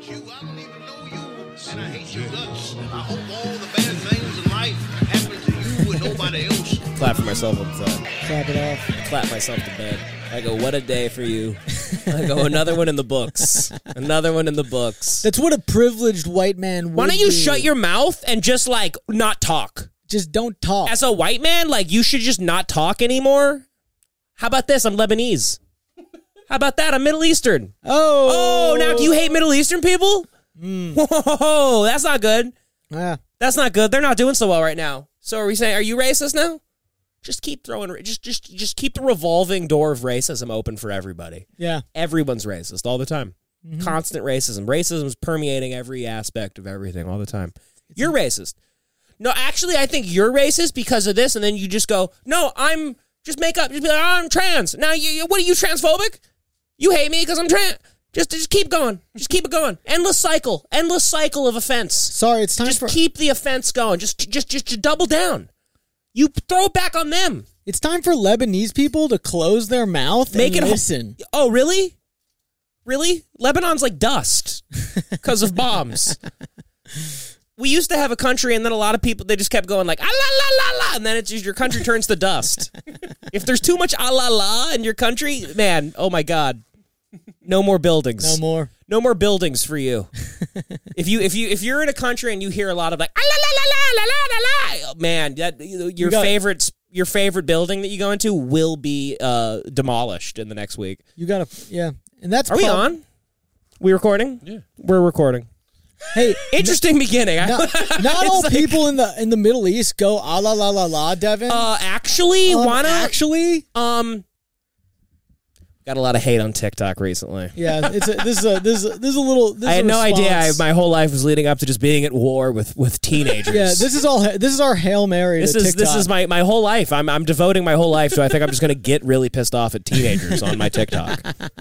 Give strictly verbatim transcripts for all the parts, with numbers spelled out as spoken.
you. I don't even know you. And I hate your guts. I hope all the bad things in life happen to you and nobody else. Clap for myself all the time. Clap it off. I clap myself to bed. I go, what a day for you. I go, another one in the books. Another one in the books. That's what a privileged white man would Why don't you do. shut your mouth and just, like, not talk? Just don't talk. As a white man, like, you should just not talk anymore? How about this? I'm Lebanese. How about that? I'm Middle Eastern. Oh. Oh, now do you hate Middle Eastern people? Mm. Whoa, that's not good. Yeah. That's not good. They're not doing so well right now. So are we saying, are you racist now? Just keep throwing, just just just keep the revolving door of racism open for everybody. Yeah. Everyone's racist all the time. Mm-hmm. Constant racism. Racism is permeating every aspect of everything all the time. It's you're a- racist. No, actually, I think you're racist because of this, and then you just go, no, I'm, just make up, just be like, oh, I'm trans. Now, you, what are you, transphobic? You hate me because I'm trans. Just, just keep going. Just keep it going. Endless cycle. Endless cycle of offense. Sorry, it's time just for... Just keep the offense going. Just, just, just, just double down. You throw it back on them. It's time for Lebanese people to close their mouth Make and it listen. Ho- oh, really? Really? Lebanon's like dust because of bombs. We used to have a country, and then a lot of people, they just kept going like, ah, la, la, la, la, and then it's just, your country turns to dust. If there's too much ah, la, la in your country, man, oh my God. No more buildings. No more. No more buildings for you. if you if you if you're in a country and you hear a lot of like ah, la, la, la, la, la, la, la, man, that your you favorite your favorite building that you go into will be uh, demolished in the next week. You gotta, yeah, and that's. Are we on? We recording? Yeah, we're recording. Hey, interesting n- beginning. Not, not all like, people in the in the Middle East go ah la la la la, Devin. Uh, actually, um, wanna actually um. Got a lot of hate on TikTok recently. Yeah, it's a, this is a this is a, this is a little. This I had is a no response. idea. I, my whole life was leading up to just being at war with, with teenagers. Yeah, this is all. This is our Hail Mary. This to is TikTok. this is my, my whole life. I'm I'm devoting my whole life. So I think I'm just going to get really pissed off at teenagers on my TikTok.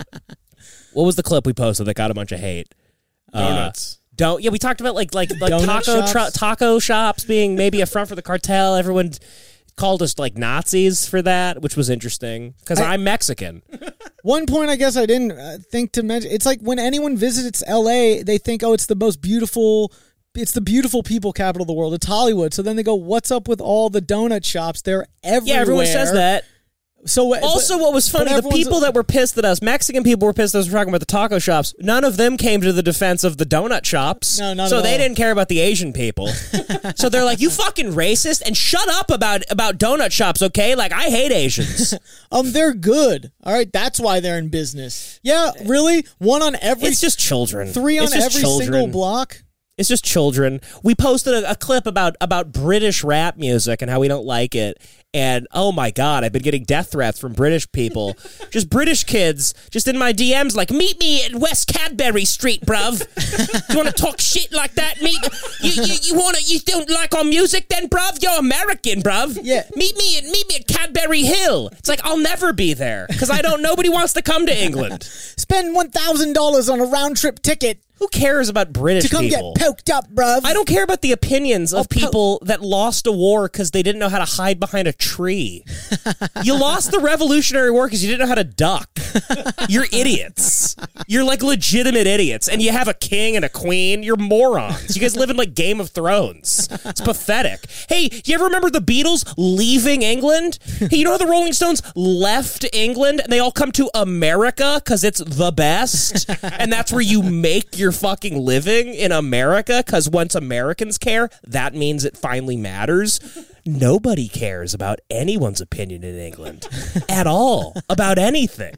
What was the clip we posted that got a bunch of hate? Donuts. Uh, don't yeah. We talked about like like like Donut taco shops? tra- taco shops being maybe a front for the cartel. Everyone called us like Nazis for that, which was interesting because I'm Mexican. One point I guess I didn't uh, think to mention, it's like when anyone visits L A, they think, oh, it's the most beautiful, it's the beautiful people capital of the world. It's Hollywood. So then they go, what's up with all the donut shops? They're everywhere. Yeah, everyone says that. So Also, but, what was funny, the people that were pissed at us, Mexican people were pissed at us for talking about the taco shops. None of them came to the defense of the donut shops. No, not So at they all. didn't care about the Asian people. So they're like, you fucking racist, and shut up about, about donut shops, okay? Like, I hate Asians. um, they're good. All right, that's why they're in business. Yeah, really? One on every... It's just children. Three on It's just every children. single block? It's just children. We posted a, a clip about, about British rap music and how we don't like it. And, oh, my God, I've been getting death threats from British people. Just British kids, just in my D Ms, like, meet me at West Cadbury Street, bruv. You want to talk shit like that? Meet you, you, you want to? You don't like our music, then, bruv? You're American, bruv. Yeah. Meet me at meet me at Cadbury Hill. It's like I'll never be there because I don't. Nobody wants to come to England. Spend one thousand dollars on a round trip ticket. Who cares about British to come people? get poked up, bruv. I don't care about the opinions of Oh, po- people that lost a war because they didn't know how to hide behind a tree. You lost the Revolutionary War because you didn't know how to duck. You're idiots. You're like legitimate idiots. And you have a king and a queen. You're morons. You guys live in like Game of Thrones. It's pathetic. Hey, you ever remember the Beatles leaving England? Hey, you know how the Rolling Stones left England and they all come to America because it's the best? And that's where you make your fucking living in America, because once Americans care, that means it finally matters. Nobody cares about anyone's opinion in England at all about anything.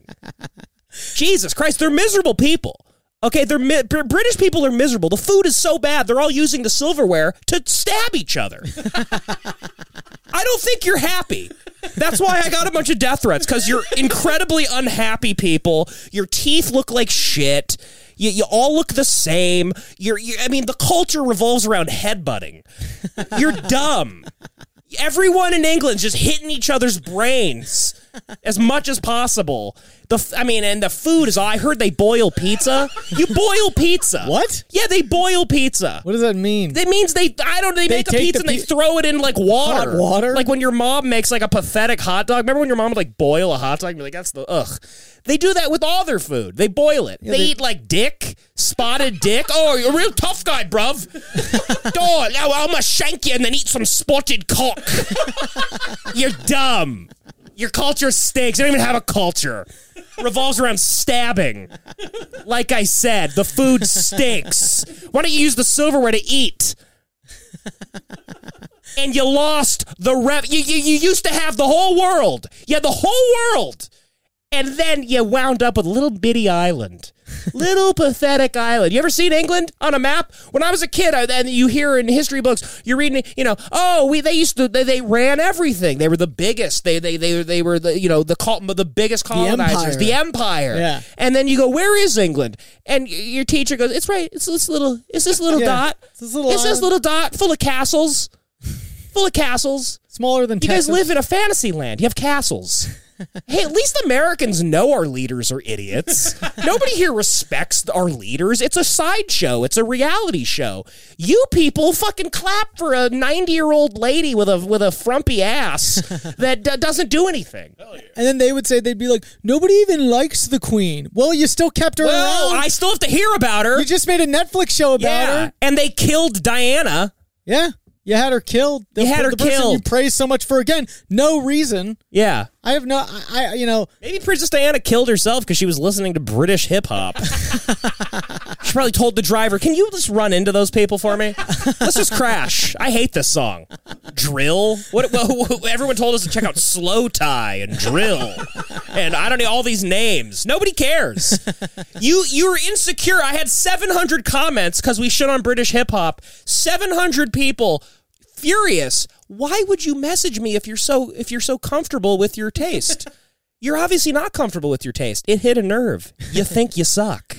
Jesus Christ, they're miserable people. Okay, they're mi- British people are miserable. The food is so bad, they're all using the silverware to stab each other. I don't think you're happy. That's why I got a bunch of death threats, because you're incredibly unhappy people. Your teeth look like shit. You, you all look the same. You're, you're, I mean, the culture revolves around headbutting. You're dumb. Everyone in England's just hitting each other's brains. as much as possible. The f- I mean, and the food is. I heard they boil pizza. You boil pizza. What? Yeah, they boil pizza. What does that mean? It means they. I don't. They, They make a take pizza the and they pi- throw it in like water. Hot water? Like when your mom makes like a pathetic hot dog. Remember when your mom would like boil a hot dog? And be like, that's the ugh. They do that with all their food. They boil it. Yeah, they, they- eat like dick, spotted dick. Oh, you're a real tough guy, bruv. Oh, now I'm gonna shank you and then eat some spotted cock. You're dumb. Your culture stinks. You don't even have a culture. Revolves around stabbing. Like I said, the food stinks. Why don't you use the silverware to eat? And you lost the rev. You, you, you used to have the whole world. You had the whole world. And then you wound up with a little bitty island. Little pathetic island. You ever seen England on a map? When I was a kid, I, and you hear in history books, you're reading, you know, oh, we they used to they, they ran everything. They were the biggest. They they they they were the you know the col- the biggest colonizers, the empire. the empire. Yeah. And then you go, where is England? And y- your teacher goes, it's right. It's this little. It's this little Yeah. dot. It's this little It's this island. little dot full of castles. Full of castles. Smaller than You Texas. guys live in a fantasy land. You have castles. Hey, at least Americans know our leaders are idiots. Nobody here respects our leaders. It's a sideshow. It's a reality show. You people fucking clap for a ninety-year-old lady with a with a frumpy ass that d- doesn't do anything. And then they would say, they'd be like, nobody even likes the queen. Well, you still kept her Well, around. I still have to hear about her. You just made a Netflix show about yeah, her. and they killed Diana. Yeah. You had her killed. The, You had her the person killed. you praised so much for, again, no reason. Yeah. I have no, I, I you know, Maybe Princess Diana killed herself because she was listening to British hip hop. She probably told the driver, can you just run into those people for me? Let's just crash. I hate this song. Drill? What? Well, everyone told us to check out Slow Tie and Drill. And I don't know, all these names. Nobody cares. You, you were insecure. I had seven hundred comments because we shit on British hip hop. seven hundred people furious. Why would you message me if you're so if you're so comfortable with your taste? You're obviously not comfortable with your taste. It hit a nerve. You think you suck.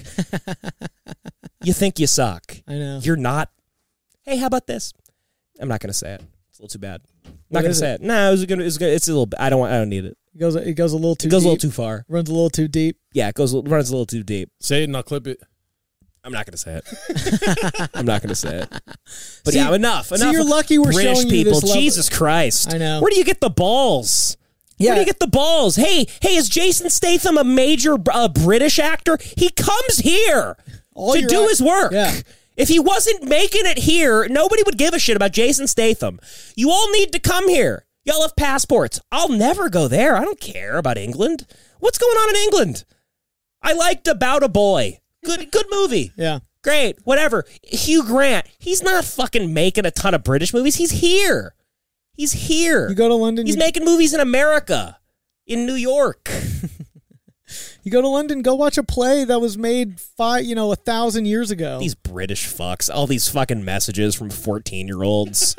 You think you suck. I know. You're not. Hey, how about this? I'm not going to say it. It's a little too bad. I'm What not going to is say it? it. No, it's gonna. It's gonna. It's a little. I don't want. I don't need it. it goes, it goes a little too It goes deep. a little too far. Runs a little too deep. Yeah, it goes. Runs a little too deep. Say it and I'll clip it. I'm not going to say it. I'm not going to say it. But See- yeah, enough. see, Enough. you're lucky we're British showing you people. this level- Jesus Christ. I know. Where do you get the balls? Where do you get the balls? Hey, hey, is Jason Statham a major uh, British actor? He comes here All to your do act- his work. Yeah. If he wasn't making it here, nobody would give a shit about Jason Statham. You all need to come here. Y'all have passports. I'll never go there. I don't care about England. What's going on in England? I liked About a Boy. Good, good movie. Yeah. Great, whatever. Hugh Grant, he's not fucking making a ton of British movies. He's here. He's here. You go to London. He's you, making movies in America, in New York. you go to London. Go watch a play that was made five, you know, a thousand years ago. These British fucks, all these fucking messages from fourteen-year-olds.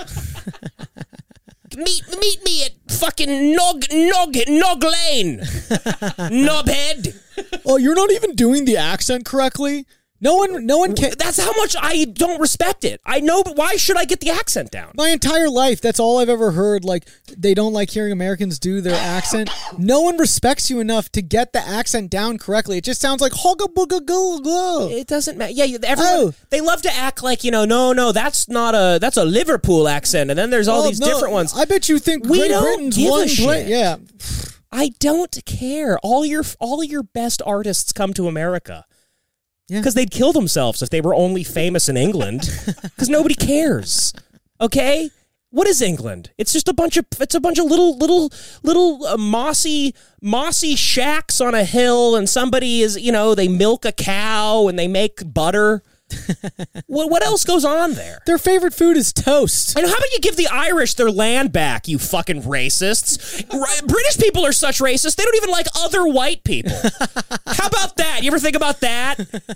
meet, meet me at fucking Nog, Nog, Nog Lane, knobhead. Oh, you're not even doing the accent correctly. No one, no one can. That's how much I don't respect it. I know, but why should I get the accent down? My entire life, that's all I've ever heard. Like, they don't like hearing Americans do their accent. No one respects you enough to get the accent down correctly. It just sounds like hogga booga go go. It doesn't matter. Yeah, you- everyone, Oh. they love to act like, you know, no, no, that's not a, that's a Liverpool accent. And then there's all Oh, these no, different ones. I bet you think We Great don't Britain's give a one shit. place. Yeah. I don't care. All your, all your best artists come to America. Yeah. Because they'd kill themselves if they were only famous in England. Because nobody cares. Okay? What is England? It's just a bunch of it's a bunch of little little little uh, mossy mossy shacks on a hill, and somebody is you know they milk a cow and they make butter. what what else goes on there? Their favorite food is toast. And how about you give the Irish their land back, you fucking racists? Right, British people are such racists, they don't even like other white people. How about that? You ever think about that?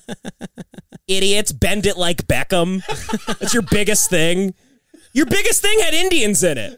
Idiots, bend it like Beckham. That's your biggest thing. Your biggest thing had Indians in it.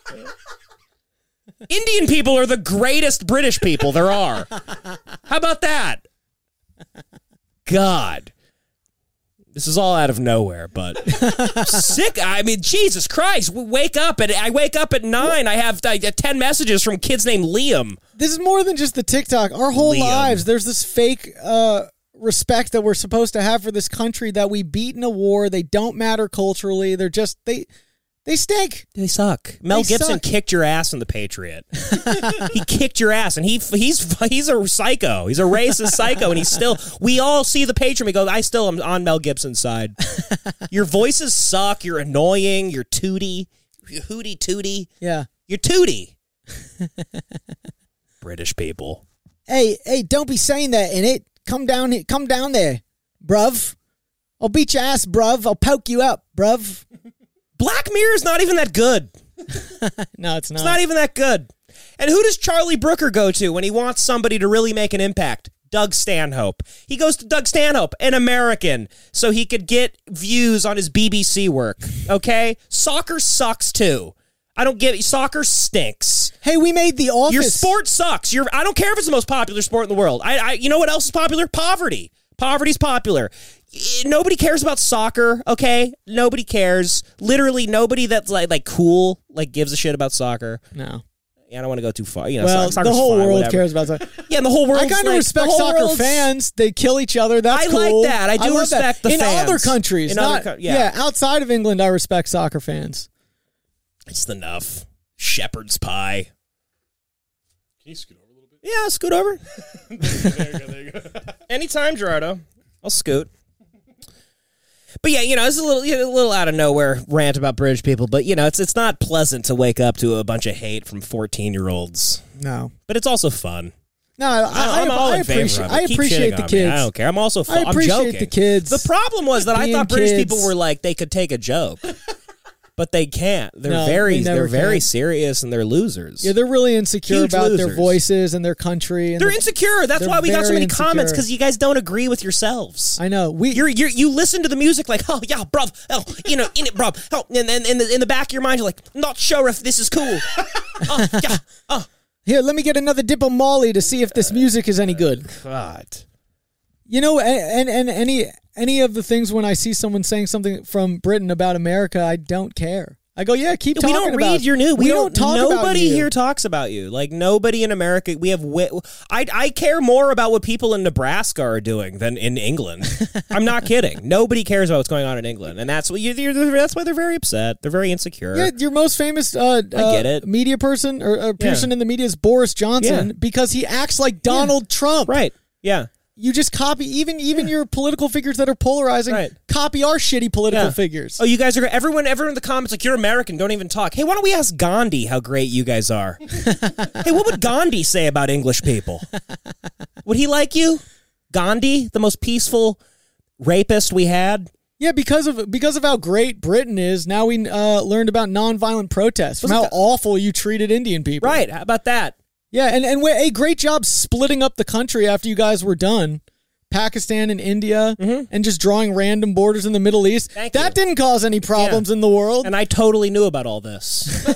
Indian people are the greatest British people there are. How about that? God. This is all out of nowhere, but sick. I mean, Jesus Christ. We wake up, and I wake up at nine. I have I, ten messages from kids named Liam. This is more than just the TikTok. Our whole Liam. lives, there's this fake uh, respect that we're supposed to have for this country that we beat in a war. They don't matter culturally. They're just, they they stink. They suck. Mel They Gibson suck. kicked your ass in The Patriot. He kicked your ass, and he he's he's a psycho. He's a racist psycho, and he's still. We all see The Patriot. We go, I still am on Mel Gibson's side. Your voices suck. You're annoying. You're tooty. You're hooty tooty. Yeah. You're tooty. British people. Hey, hey, don't be saying that in it. Come down here. Come down there, bruv. I'll beat your ass, bruv. I'll poke you up, bruv. Black Mirror is not even that good. No, it's not. It's not even that good. And who does Charlie Brooker go to when he wants somebody to really make an impact? Doug Stanhope. He goes to Doug Stanhope, an American, so he could get views on his B B C work. Okay? Soccer sucks too. I don't get soccer stinks. Hey, we made The Office. Your sport sucks. Your I don't care if it's the most popular sport in the world. I, I you know what else is popular? Poverty. Poverty's popular. Nobody cares about soccer, okay? Nobody cares. Literally nobody that's like like cool like gives a shit about soccer. No. Yeah, I don't want to go too far. You know, Well, soccer's the whole fine, world whatever. cares about soccer. Yeah, and the whole world. I kind of like, respect the whole soccer world's- fans. They kill each other. That's I cool. like that. I do love respect that. the In fans. other countries, In not other co- yeah. outside of England, I respect soccer fans. It's enough. Shepherd's pie. Can you scoot over a little bit? Yeah, I'll scoot over. There you go, there you go. Anytime, Gerardo. I'll scoot. But yeah, you know, it's a little, you know, a little out of nowhere rant about British people, but you know, it's it's not pleasant to wake up to a bunch of hate from fourteen-year-olds. No, But it's also fun. no, I, I, I'm all I in favor appreciate. of it. I Keep appreciate shitting the on me. kids. I don't care. I'm also. Fu- I appreciate I'm joking. the kids. The problem was that I Being thought British kids. people were like they could take a joke, but they can't. They're No, very, they never they're very can. serious and they're losers. Yeah, they're really insecure Huge about losers. their voices and their country. And They're the- insecure. That's they're why we got so very many comments insecure. because you guys don't agree with yourselves. I know. We You're, you're you listen to the music like, oh yeah, bruv, oh you know, in it, bruv, oh, and then in the in the back of your mind you're like, not sure if this is cool. Oh yeah, oh here. Let me get another dip of Molly to see if this music is any good. God. You know, and, and and any any of the things when I see someone saying something from Britain about America, I don't care. I go, yeah, keep We talking don't about read your news. We, We don't, don't talk about Nobody you. here talks about you. Like nobody in America. We have. Wi- I I care more about what people in Nebraska are doing than in England. I'm not kidding. Nobody cares about what's going on in England, and that's what you. You're, that's why they're very upset. They're very insecure. Yeah, your most famous uh, uh, get it. media person or uh, person in the media is Boris Johnson Yeah. because he acts like Donald Trump. Right. Yeah. You just copy even even your political figures that are polarizing. Right. Copy our shitty political Yeah. figures. Oh, you guys are everyone. Everyone in the comments like you're American. Don't even talk. Hey, why don't we ask Gandhi how great you guys are? Hey, what would Gandhi say about English people? Would he like you? Gandhi, the most peaceful rapist we had. Yeah, because of because of how great Britain is, now we uh, learned about nonviolent protests from how Wasn't that- awful you treated Indian people. Right. How about that? Yeah, and and a great job splitting up the country after you guys were done. Pakistan and India, and just drawing random borders in the Middle East. Thank that you. didn't cause any problems Yeah. in the world. And I totally knew about all this.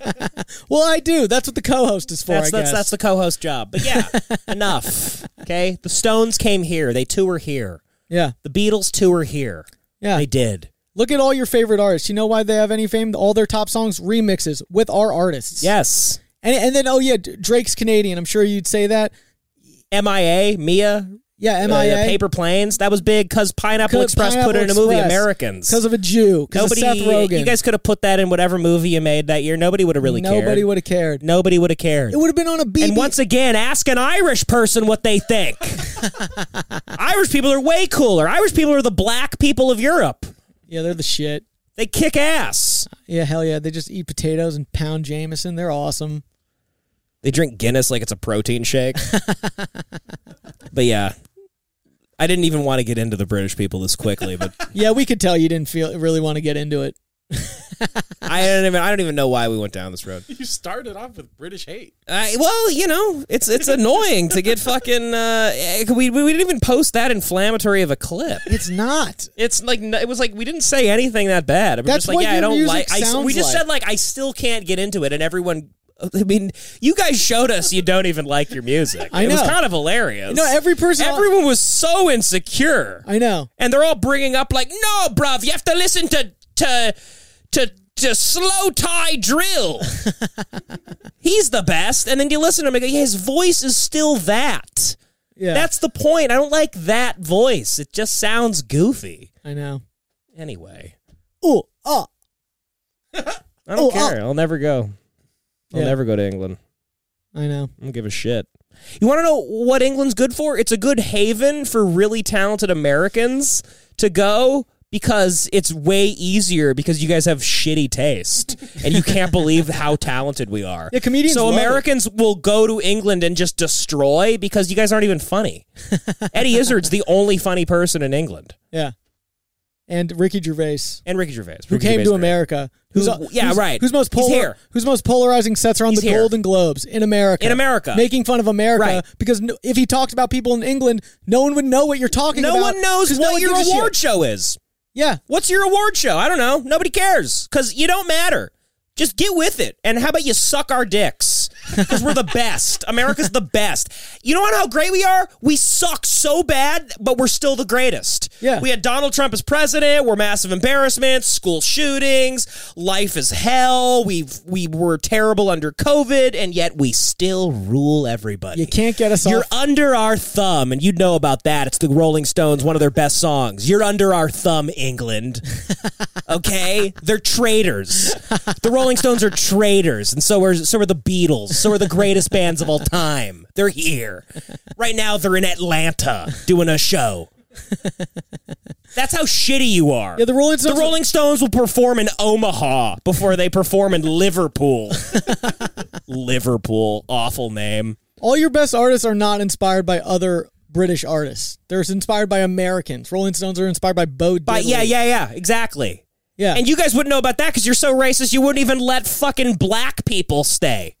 Well, I do. That's what the co-host is for, That's I that's, guess. that's the co-host job. But yeah, enough. Okay, the Stones came here. They tour here. yeah, The Beatles tour here. yeah. They did. Look at all your favorite artists. You know why they have any fame? All their top songs, remixes with our artists. Yes. And, and then, oh yeah, D- Drake's Canadian. I'm sure you'd say that. M I A, Mia, Yeah, M I A. uh, Paper Planes. That was big because Pineapple 'Cause Express Pineapple put it in a movie, Express. Americans. Because of a Jew. Because of Nobody, Seth Rogen. you guys could have put that in whatever movie you made that year. Nobody would have really cared. Nobody would have cared. Nobody would have cared. It would have been on a B B. And once again, ask an Irish person what they think. Irish people are way cooler. Irish people are the black people of Europe. Yeah, they're the shit. They kick ass. Yeah, hell yeah. They just eat potatoes and pound Jameson. They're awesome. They drink Guinness like it's a protein shake. But yeah, I didn't even want to get into the British people this quickly, but Yeah, we could tell you didn't feel really want to get into it. I don't even I don't even know why we went down this road. You started off with British hate. I, well, you know, it's it's annoying to get fucking. Uh, we we didn't even post that inflammatory of a clip. It's not. It's like it was like we didn't say anything that bad. We're That's just like, what yeah, I your don't music like. I, sounds we just like. said like I still can't get into it, and everyone I mean, you guys showed us you don't even like your music. I It was know. kind of hilarious. No, every person. Everyone was so insecure. I know. And they're all bringing up like, no, bruv, you have to listen to to to to slow tie drill. He's the best. And then you listen to him and go, yeah, his voice is still that. Yeah. That's the point. I don't like that voice. It just sounds goofy. I know. Anyway. Oh, oh. I don't Oh, care. I'll never go. I'll Yeah. never go to England. I know. I don't give a shit. You want to know what England's good for? It's a good haven for really talented Americans to go because it's way easier because you guys have shitty taste and you can't believe how talented we are. Yeah, comedians So love it. Americans will go to England and just destroy because you guys aren't even funny. Eddie Izzard's the only funny person in England. Yeah. And Ricky Gervais, And Ricky Gervais. who Ricky came Gervais to great. America. Who's, Who- yeah, who's- right. Whose most He's polar, here. whose most polarizing sets are on He's the here. Golden Globes in America. In America. Making fun of America Right. because no, if he talked about people in England, no one would know what you're talking No about. one knows 'cause what no one your gives a award shit. show is. Yeah. What's your award show? I don't know. Nobody cares because you don't matter. Just get with it. And how about you suck our dicks? Because we're the best. America's the best. You know how great we are? We suck so bad, but we're still the greatest. Yeah. We had Donald Trump as president. We're massive embarrassments, school shootings, life is hell. We've we were terrible under COVID, and yet we still rule everybody. You can't get us You're off. under our thumb, and you'd know about that. It's the Rolling Stones, one of their best songs. You're under our thumb, England. Okay? They're traitors. The Rolling Stones are traitors, and so are so are the Beatles. So are the greatest bands of all time. They're here. Right now, they're in Atlanta doing a show. That's how shitty you are. Yeah, the Rolling Stones- The Rolling Stones will perform in Omaha before they perform in Liverpool. Liverpool. Awful name. All your best artists are not inspired by other British artists. They're inspired by Americans. Rolling Stones are inspired by Bo Diddley. But yeah, yeah, yeah, exactly. Yeah. And you guys wouldn't know about that because you're so racist you wouldn't even let fucking black people stay.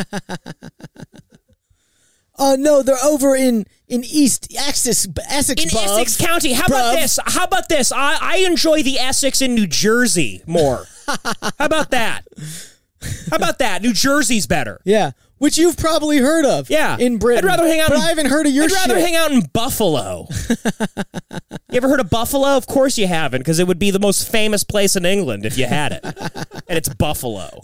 Uh, no, they're over in, in East Essex, Essex, In bruv. Essex County. How about Bruv. this? How about this? I, I enjoy the Essex in New Jersey more. How about that? How about that? New Jersey's better. Yeah, which you've probably heard of. Yeah. in Britain. I'd rather hang out But in, I haven't heard of your I'd rather shit. hang out in Buffalo. You ever heard of Buffalo? Of course you haven't, because it would be the most famous place in England if you had it. And it's Buffalo.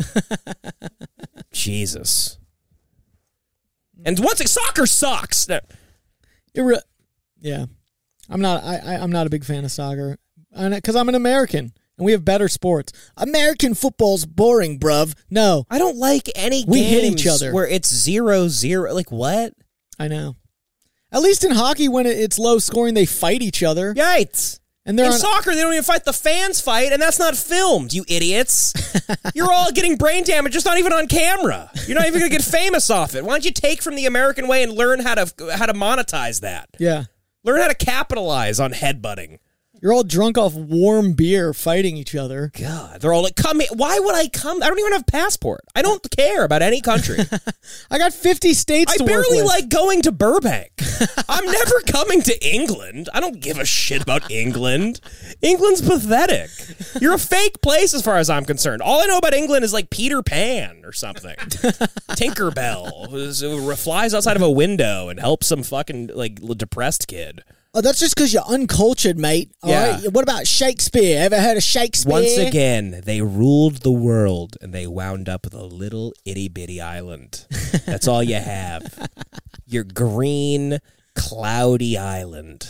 Jesus. And once it, soccer sucks. No. It re- yeah, I'm not. I, I I'm not a big fan of soccer, because I'm an American and we have better sports. American football's boring, bruv. No, I don't like any We games hit each other. where it's zero zero. Like what? I know. At least in hockey, when it, it's low scoring, they fight each other, Right. and they're In on. soccer, they don't even fight. The fans fight, and that's not filmed, you idiots. You're all getting brain damage, just not even on camera. You're not even going to get famous off it. Why don't you take from the American way and learn how to how to monetize that? yeah, Learn how to capitalize on headbutting. you're all drunk off warm beer, fighting each other. God, they're all like, come here. Why would I come? I don't even have a passport. I don't care about any country. I got fifty states I to work barely with. like going to Burbank. I'm never coming to England. I don't give a shit about England. England's pathetic. You're a fake place as far as I'm concerned. All I know about England is like Peter Pan or something. Tinkerbell who's- who flies outside of a window and helps some fucking like depressed kid. Oh, that's just because you're uncultured, mate. All Yeah. right. What about Shakespeare? Ever heard of Shakespeare? Once again, they ruled the world and they wound up with a little itty bitty island. That's all you have. Your green, cloudy island.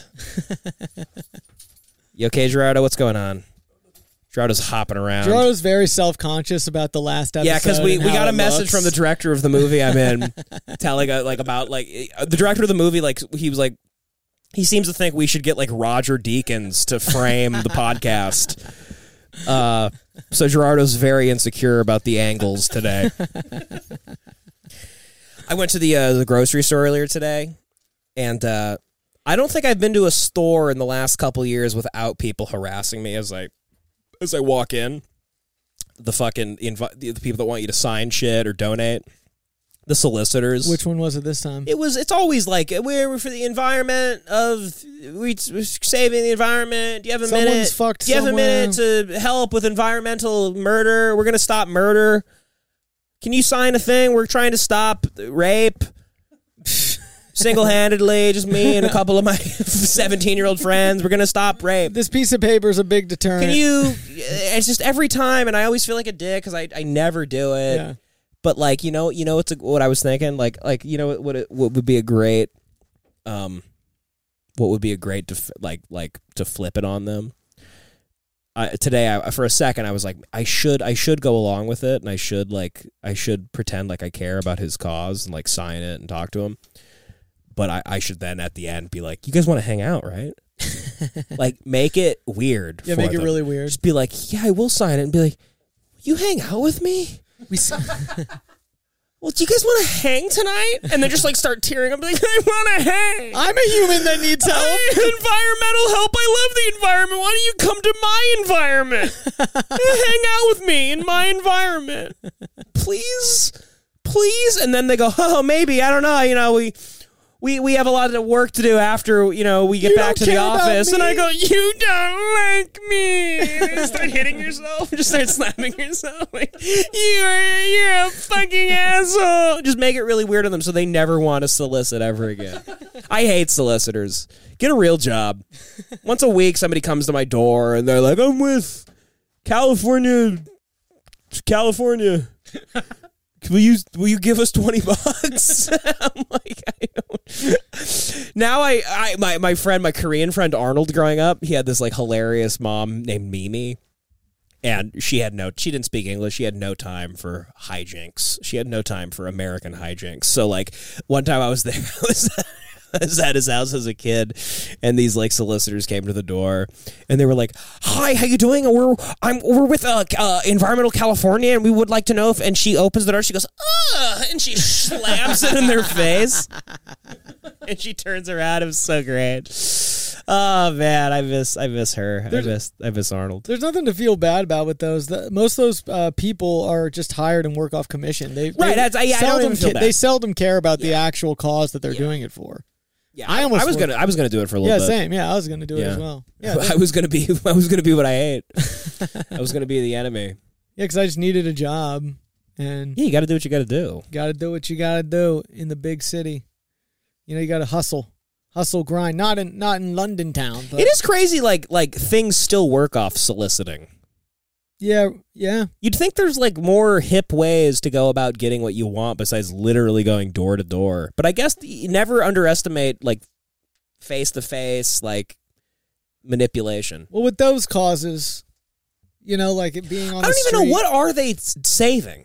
You okay, Gerardo? What's going on? Gerardo's hopping around. Gerardo's very self-conscious about the last episode. yeah, because we, and we how got a it message looks. from the director of the movie I'm in, telling uh, like about like the director of the movie. Like he was like, he seems to think we should get like Roger Deakins to frame the podcast. Uh, so Gerardo's very insecure about the angles today. I went to the uh, the grocery store earlier today, and uh, I don't think I've been to a store in the last couple years without people harassing me as I as I walk in. The fucking invi- the the people that want you to sign shit or donate. The solicitors. Which one was it this time? It was. It's always like we're for the environment of we we're saving the environment. Do you have a Someone's minute? fucked Do you have somewhere. a minute to help with environmental murder? We're gonna stop murder. Can you sign a thing? We're trying to stop rape single-handedly. Just me and a couple of my seventeen-year-old friends. We're going to stop rape. This piece of paper is a big deterrent. Can you? It's just every time, and I always feel like a dick because I, I never do it. Yeah. But like you know, you know what's a, what I was thinking? Like like you know what what, it, what would be a great um, what would be a great to f- like like to flip it on them. Uh, today, I, for a second, I was like, I should, I should go along with it, and I should like, I should pretend like I care about his cause and like sign it and talk to him. But I, I should then at the end be like, you guys want to hang out, right? Like, make it weird. Yeah, for make it them. really weird. Just be like, yeah, I will sign it, and be like, you hang out with me? We s- Well, do you guys want to hang tonight? And then just like start tearing up, like, I want to hang. I'm a human that needs help. I, environmental help. I love the environment. Why don't you come to my environment? Hang out with me in my environment. Please? Please? And then they go, oh, maybe. I don't know. You know, we we we have a lot of work to do after, you know, we get You back to don't the care about office. And me. I go, you don't like me. And you start hitting yourself. Just start slapping yourself. Like, you're, you're a fucking asshole. Just make it really weird on them so they never want to solicit ever again. I hate solicitors. Get a real job. Once a week, somebody comes to my door and they're like, I'm with California. California. Will you will you give us twenty bucks? I'm like, I don't. Now I, I my, my friend, my Korean friend Arnold growing up, he had this like hilarious mom named Mimi. And she had no, she didn't speak English. She had no time for hijinks. She had no time for American hijinks. So like one time I was there, I was, I was at his house as a kid, and these like solicitors came to the door, and they were like, "Hi, how you doing? We're I'm we're with uh, uh Environmental California, and we would like to know if." And she opens the door, she goes, "Ugh," and she slams it in their face, and she turns around. It was so great. Oh man, I miss I miss her. There's- I miss I miss Arnold. There's nothing to feel bad about with those. The, most of those uh, people are just hired and work off commission. They Right, They that's- I- yeah, I don't seldom even feel ca- bad. They seldom care about the actual cause that they're doing it for. Yeah, I I, almost I was worked- gonna I was gonna do it for a little Yeah, bit. same. Yeah, I was going to do it Yeah. as well. Yeah, I was gonna be I was gonna be what I hate. I was gonna be the enemy. yeah, because I just needed a job, and Yeah, you got to do what you got to do. got to do what you got to do in the big city. You know, you got to hustle, hustle, grind. Not in not in London town, but It is crazy. Like like things still work off soliciting. yeah, yeah. You'd think there's like more hip ways to go about getting what you want besides literally going door to door. But I guess you never underestimate like face to face like manipulation. Well, with those causes, you know, like it being on. I don't the even know street- what are they s- saving.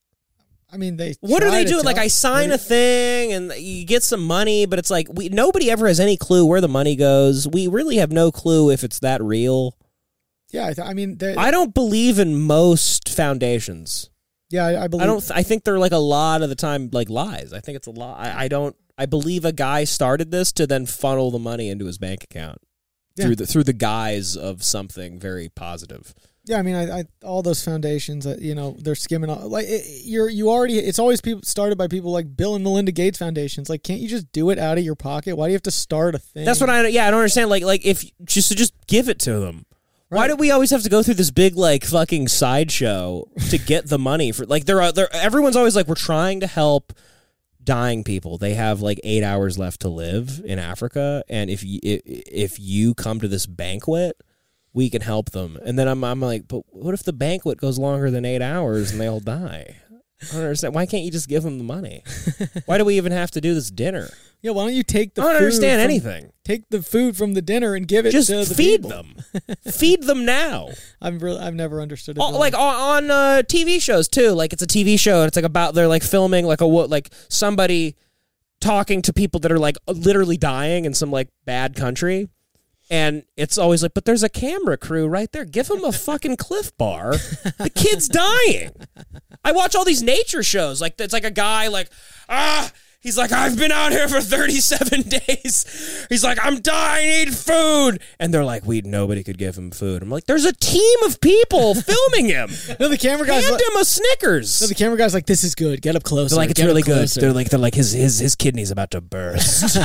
I mean, they. What are try they to doing? tell- Like, I sign a thing and you get some money, but it's like we nobody ever has any clue where the money goes. We really have no clue if it's that real. Yeah, I, th- I mean, they- I don't believe in most foundations. yeah, I, I believe. I don't. Th- I think they're like a lot of the time like lies. I think it's a lot. I, I don't. I believe a guy started this to then funnel the money into his bank account Yeah. through the through the guise of something very positive. Yeah, I mean, I, I all those foundations that you know they're skimming off. Like it, you're you already. It's always people started by people like Bill and Melinda Gates foundations. Like, can't you just do it out of your pocket? Why do you have to start a thing? That's what I. Yeah, I don't understand. Like like if just to just give it to them. Why Right. do we always have to go through this big like fucking sideshow to get the money for like they're they're everyone's always like we're trying to help dying people. They have like eight hours left to live in Africa, and if you if you come to this banquet, we can help them. And then I'm I'm like, but what if the banquet goes longer than eight hours and they all die? I don't understand. Why can't you just give them the money? Why do we even have to do this dinner? Yeah, why don't you take the? I don't food understand from- anything. Take the food from the dinner and give it Just to the feed people. them. Feed them now. I've really, I've never understood it. Oh, like on, on uh, T V shows too. Like it's a T V show and it's like about they're like filming like a what like somebody talking to people that are like literally dying in some like bad country. And it's always like, but there's a camera crew right there. Give him a fucking Cliff Bar. The kid's dying. I watch all these nature shows. Like it's like a guy like, ah, he's like, I've been out here for thirty-seven days. He's like, I'm dying, I need food. And they're like, we nobody could give him food. I'm like, there's a team of people filming him. no, the camera guy's Hand like, him a Snickers. no, the camera guy's like, this is good. Get up closer. They're like, it's Get up really good. closer. They're like, they're like, his his his kidney's about to burst.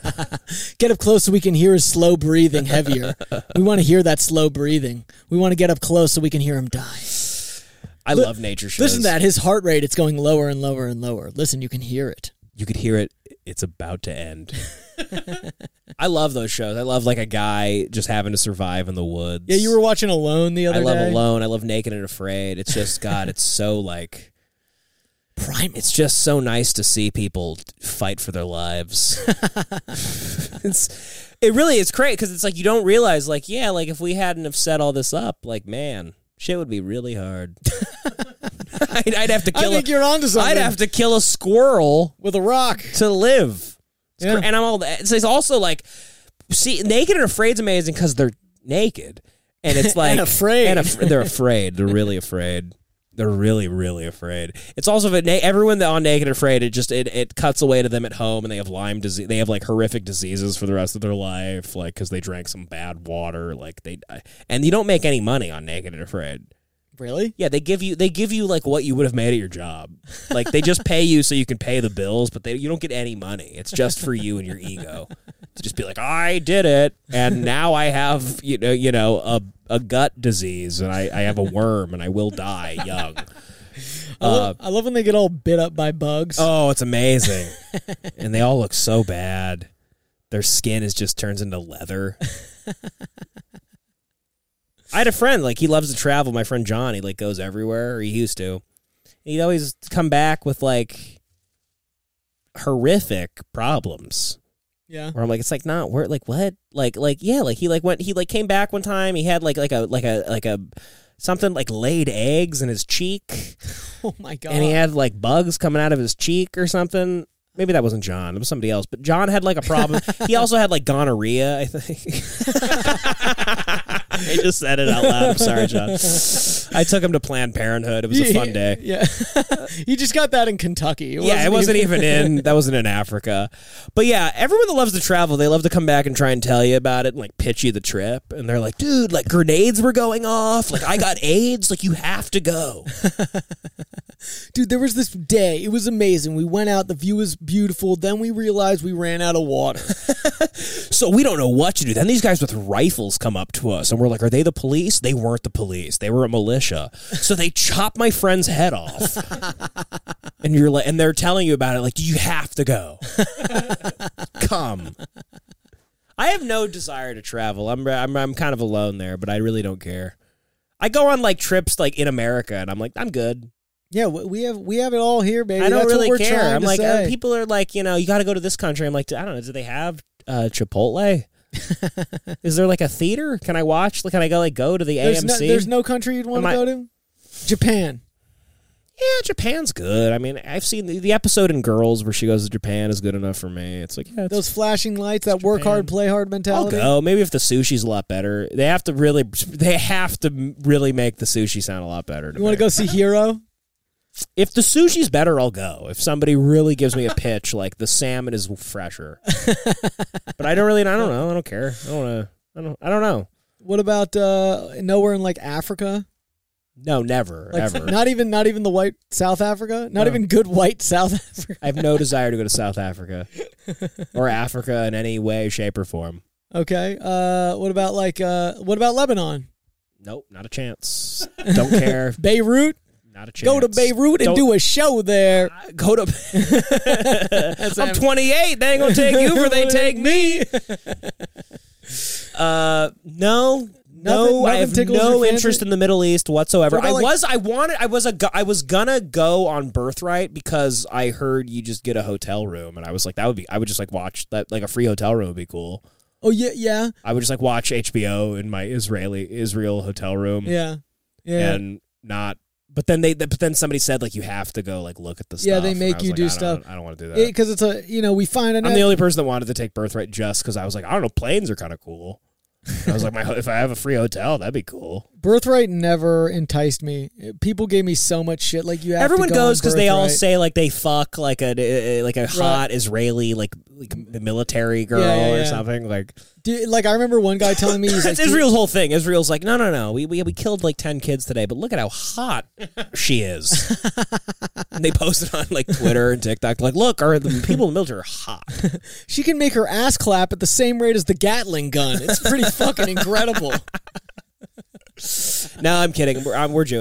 Get up close so we can hear his slow breathing heavier. We want to hear that slow breathing. We want to get up close so we can hear him die. I Li- love nature shows. Listen to that. His heart rate, it's going lower and lower and lower. Listen, you can hear it. You could hear it. It's about to end. I love those shows. I love like a guy just having to survive in the woods. Yeah, you were watching Alone the other I love day. Alone. I love Naked and Afraid. It's just, God, it's so like... Primal. It's just so nice to see people fight for their lives. it's, it really is great because it's like you don't realize, like, yeah, like if we hadn't have set all this up, like, man, shit would be really hard. I'd, I'd have to kill. I think a, you're onto something. I'd have to kill a squirrel with a rock to live. It's Yeah. cra- and I'm all. It's, it's also like, see, Naked and Afraid's amazing because they're naked, and it's like And afraid. and af- they're afraid. They're really afraid. They're really, really afraid. It's also that na- everyone that on Naked and Afraid, it just it, it cuts away to them at home, and they have Lyme disease. They have like horrific diseases for the rest of their life, like because they drank some bad water. Like they, and you don't make any money on Naked and Afraid. Really? Yeah, they give you they give you like what you would have made at your job. Like they just pay you so you can pay the bills, but they you don't get any money. It's just for you and your ego to just be like, I did it, and now I have you know you know a a gut disease, and I, I have a worm, and I will die young. I, love, I love when they get all bit up by bugs. Oh, it's amazing, and they all look so bad. Their skin is just turns into leather. I had a friend, like, he loves to travel. My friend John, he, like, goes everywhere, or he used to. He'd always come back with, like, horrific problems. Yeah. Where I'm like, it's like, not, where, like, what? Like, like, yeah, like, he, like, went, he, like, came back one time, he had, like, like a, like a, like a, something, like, laid eggs in his cheek. Oh, my God. And he had, like, bugs coming out of his cheek or something. Maybe that wasn't John. It was somebody else. But John had, like, a problem. He also had, like, gonorrhea, I think. I just said it out loud. I'm sorry, John. I took him to Planned Parenthood. It was a fun day. Yeah. You just got that in Kentucky. It Yeah, it wasn't even in, that wasn't in Africa. But yeah, everyone that loves to travel, they love to come back and try and tell you about it and, like, pitch you the trip. And they're like, dude, like, grenades were going off. Like, I got AIDS. Like, you have to go. Dude, there was this day. It was amazing. We went out. The view was beautiful. Then we realized we ran out of water. So we don't know what to do. Then these guys with rifles come up to us, and we're like, are they the police? They weren't the police. They were a militia. So they chop my friend's head off. And you're like, and they're telling you about it, like, you have to go. Come. I have no desire to travel. I'm, I'm I'm kind of alone there, but I really don't care. I go on, like, trips, like, in America, and I'm like, I'm good. Yeah, we have we have it all here, baby. I don't That's really what we're care. trying I'm to like, say. uh, people are like, you know, you got to go to this country. I'm like, I don't know. Do they have uh, Chipotle? Is there like a theater? Can I watch? Can I go like go to the there's A M no, C? there's no country you'd want Am to I- go to? Japan. Yeah, Japan's good. I mean, I've seen the, the episode in Girls where she goes to Japan is good enough for me. It's like, yeah, it's, Those flashing lights, that work Japan. hard, play hard I'll mentality. go. Maybe if the sushi's a lot better, they have to really, they have to really make the sushi sound a lot better. To You want to me. go see Hero? If the sushi's better, I'll go. If somebody really gives me a pitch, like the salmon is fresher. But I don't really, I don't know. I don't care. I don't want to, I don't, I don't know. What about uh, nowhere in like Africa? No, never, Like ever. not even not even the white South Africa? Not No. even good white South Africa. I have no desire to go to South Africa or Africa in any way, shape, or form. Okay. Uh, what about like uh, what about Lebanon? Nope, not a chance. Don't care. Beirut? Not a chance. Go to Beirut and Don't- do a show there. Go to. I'm twenty-eight. They ain't gonna take you, for they take me. Uh, no. No, Nothing- I nothing have tickles no your fancy? interest in the Middle East whatsoever. What about, I like- was, I wanted, I was a, go- I was gonna go on Birthright because I heard you just get a hotel room, and I was like, that would be, I would just like watch that, like a free hotel room would be cool. Oh yeah, yeah, I would just like watch H B O in my Israeli Israel hotel room, yeah, yeah. and not. But then they, but then somebody said like you have to go like look at the stuff. Yeah, they and make I was you like, do I don't- stuff. I don't want to do that. Because it's a you know we find a I'm the only person that wanted to take Birthright just because I was like, I don't know, planes are kind of cool. I was like, my if I have a free hotel, that'd be cool. Birthright never enticed me. People gave me so much shit. Like you have Everyone to go goes because because they all say like they fuck like a like a hot Israeli like, like military girl Yeah, yeah, or yeah. something like. Dude, like I remember one guy telling me he's like, That's Israel's whole thing. Israel's like, no, no, no. We we we killed like ten kids today, but look at how hot she is. And they posted on like Twitter and TikTok, like, look, our the people in the military are hot. she can make her ass clap at the same rate as the Gatling gun. It's pretty fucking incredible. No, I'm kidding. We're I'm, we're Jewish.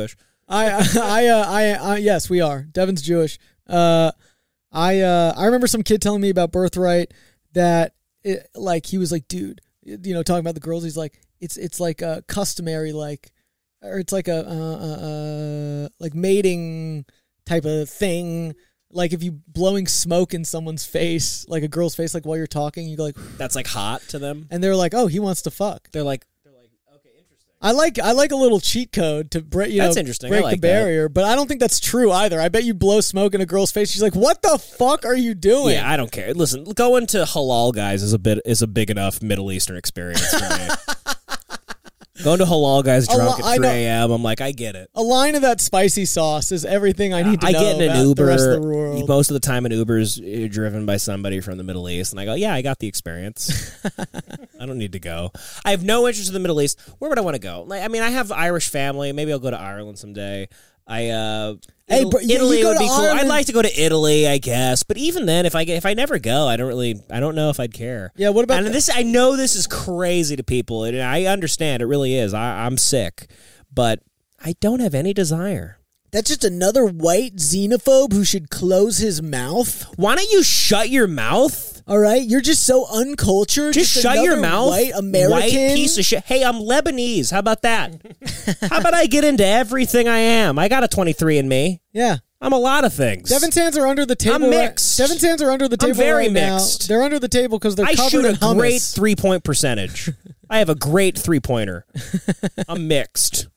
I, I, uh, I, I, yes, we are. Devin's Jewish. Uh, I, uh, I remember some kid telling me about Birthright that, it, like, he was like, dude, you know, talking about the girls. He's like, it's, it's like a customary, like, or it's like a, uh, uh, uh like mating type of thing. Like if you blowing smoke in someone's face, like a girl's face, like while you're talking, you go like, That's like hot to them. and they're like, oh, he wants to fuck. They're like, I like I like a little cheat code to break you That's know interesting. I break like the barrier, but I don't think that's true either. I bet you blow smoke in a girl's face, she's like, "What the fuck are you doing?" yeah, I don't care. Listen, going to halal guys is a bit is a big enough Middle Eastern experience for me. Going to halal guys drunk lo- I at three know- a.m. I'm like, I get it. A line of that spicy sauce is everything I need to I know get in an about Uber. the rest of the world. Most of the time, an Uber's uh, driven by somebody from the Middle East, and I go, "Yeah, I got the experience. I don't need to go. I have no interest in the Middle East. Where would I want to go? Like, I mean, I have Irish family. Maybe I'll go to Ireland someday. I uh, Hey, Ital- but you- Italy you go would to be cool. Ireland- I'd like to go to Italy, I guess. But even then, if I get, if I never go, I don't really, I don't know if I'd care. Yeah, what about And the- this? I know this is crazy to people, and I understand it really is. I, I'm sick, but I don't have any desire. That's just another white xenophobe who should close his mouth. Why don't you shut your mouth? All right, you're just so uncultured. Just, shut your another mouth, white American white piece of shit. Hey, I'm Lebanese. How about that? How about I get into everything I am? I got a twenty-three and me. Yeah. I'm a lot of things. Devin Sands are under the table. I'm right- mixed. Devin Sands are under the I'm table very right mixed. now. They're under the table because they're I covered shoot in a hummus. great three point percentage. I have a great three pointer. I'm mixed.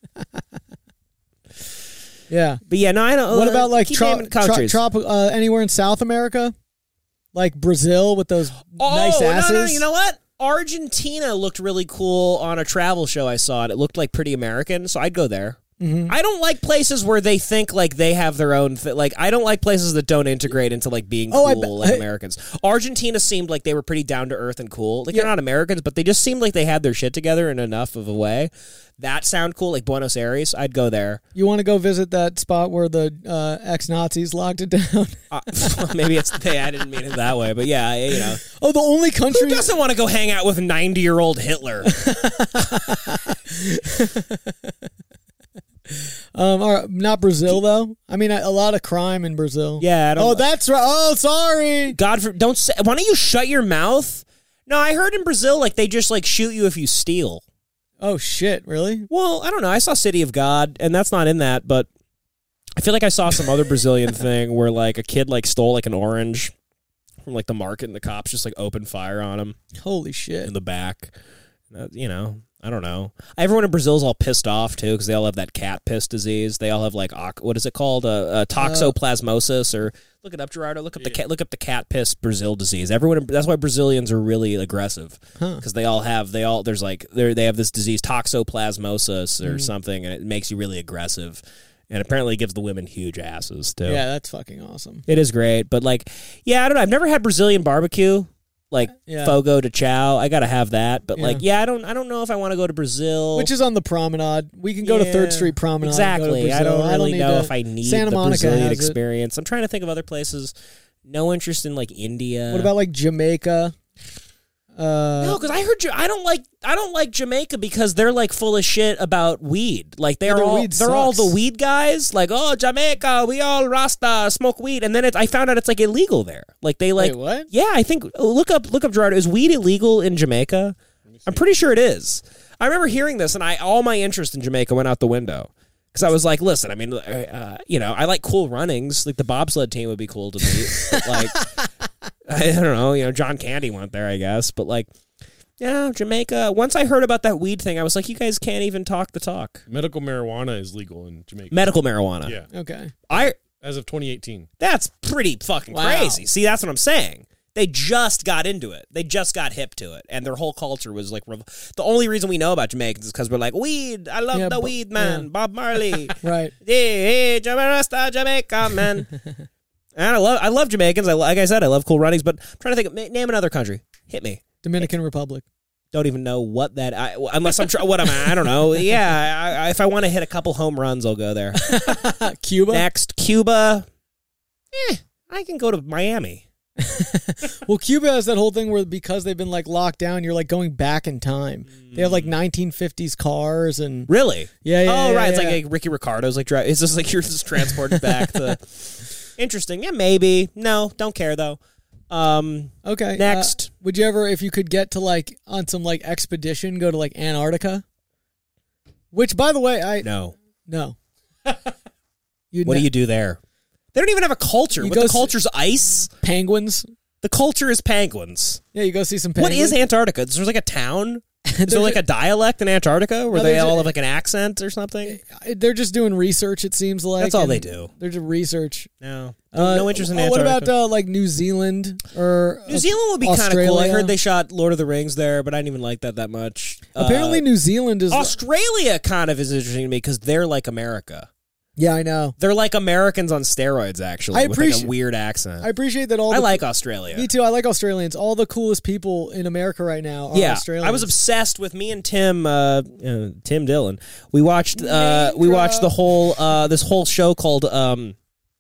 Yeah. But yeah, no, I don't. What uh, about like keep tro- naming tro- countries? trop- uh, anywhere in South America? Like Brazil with those oh, nice asses? no, no, you know what? Argentina looked really cool on a travel show I saw it. It looked like pretty American, so I'd go there. Mm-hmm. I don't like places where they think like they have their own th- like I don't like places that don't integrate into like being Oh, I cool bet- like Americans. Argentina seemed like they were pretty down to earth and cool. Like Yeah. they're not Americans, but they just seemed like they had their shit together in enough of a way. That sound cool, like Buenos Aires. I'd go there. You want to go visit that spot where the uh, ex-Nazis locked it down? Uh, maybe it's they. I didn't mean it that way, but yeah, you know, Oh, the only who country... doesn't want to go hang out with ninety-year-old Hitler? Um, all right, not Brazil, though. I mean, a, a lot of crime in Brazil. Yeah, I don't. Oh, that's right. Oh, sorry. God, for, don't say. Why don't you shut your mouth? No, I heard in Brazil like they just like shoot you if you steal. Oh, shit. Really? Well, I don't know. I saw City of God, and that's not in that, but I feel like I saw some other Brazilian thing where like a kid like stole like an orange from like the market, and the cops just like opened fire on him Holy shit. in the back. Uh, you know, I don't know. Everyone in Brazil's all pissed off too because they all have that cat piss disease. They all have like oc- what is it called? Uh, uh, toxoplasmosis or look it up, Gerardo. Look up the cat. Look up the cat piss Brazil disease. Everyone. In, that's why Brazilians are really aggressive because they all have. They all there's like they they have this disease toxoplasmosis or something, and it makes you really aggressive. And apparently gives the women huge asses too. Yeah, that's fucking awesome. It is great, but like, yeah, I don't know. I've never had Brazilian barbecue. Like Yeah. fogo de chao, I gotta have that. But Yeah. like, yeah, I don't, I don't know if I want to go to Brazil. Which is on the promenade. We can go to Yeah, Third Street Promenade. and go to Exactly. I Brazil. don't really need know to- if I need Santa the Monica Brazilian has it. experience. I'm trying to think of other places. No interest in like India. What about like Jamaica? Uh, no? Because I heard Ja- I don't like I don't like Jamaica because they're like full of shit about weed. Like they're their all weed they're all the sucks. weed guys. Like oh Jamaica, we all Rasta smoke weed, and then it, I found out it's like illegal there. Like they like Wait, what? Yeah, I think look up look up Gerardo. Is weed illegal in Jamaica? I'm pretty sure it is. I remember hearing this, and I all my interest in Jamaica went out the window. Because I was like, listen, I mean, uh, you know, I like cool runnings. Like the bobsled team would be cool to meet. But like, I don't know, you know, John Candy went there, I guess. But like, yeah, Jamaica. Once I heard about that weed thing, I was like, you guys can't even talk the talk. Medical marijuana is legal in Jamaica. Medical marijuana. Yeah, okay. I. as of twenty eighteen. That's pretty fucking Wow. crazy. See, that's what I'm saying. They just got into it. They just got hip to it, and their whole culture was like. Rev- the only reason we know about Jamaicans is because we're like weed. I love Yeah, the but- weed, man. yeah. Bob Marley. Right. Hey, hey, Jamaica, Jamaica, man. And I love, I love Jamaicans. I like I said, I love cool runnings. But I'm trying to think. Of, name another country. Hit me. Dominican Republic. Don't even know what that. I, unless I'm trying. What am I? I don't know. Yeah. I, I, if I want to hit a couple home runs, I'll go there. Cuba. Next, Cuba. Eh, I can go to Miami. Well, Cuba has that whole thing where because they've been like locked down, you're like going back in time. They have like nineteen fifties cars and Really? Yeah, yeah. Oh, yeah, right. yeah, It's yeah. like, like Ricky Ricardo's like driving. It's just like you're just transported back to. Interesting. Yeah, maybe. No, don't care though. Um, Okay. Next. Uh, would you ever, if you could get to like on some like expedition, go to like Antarctica? Which, by the way, I no. no. You'd What ne- do you do there? They don't even have a culture. You What go the s- culture's ice. penguins? The culture is penguins. Yeah, you go see some What penguins. is Antarctica? Is there like a town? Is there They're like ju- a dialect in Antarctica where No, they they're all ju- have like an accent or something? They're just doing research. It seems like That's all and they do. They're just research. No. Uh, no interest in oh, Antarctica. What about uh, like New Zealand or New Zealand would be kind of cool. I Australia? heard they shot Lord of the Rings there, but I didn't even like that that much. Apparently, Uh, New Zealand is. Australia kind of is interesting to me because they're like America. Yeah, I know. They're like Americans on steroids, actually, I with like appreciate- a weird accent. I appretight that all. I the, like Australia. Me too. I like Australians. All the coolest people in America right now are Yeah, Australians. I was obsessed with me and Tim, uh, uh, Tim Dillon. We watched, uh, we watched the whole, uh, this whole show called um,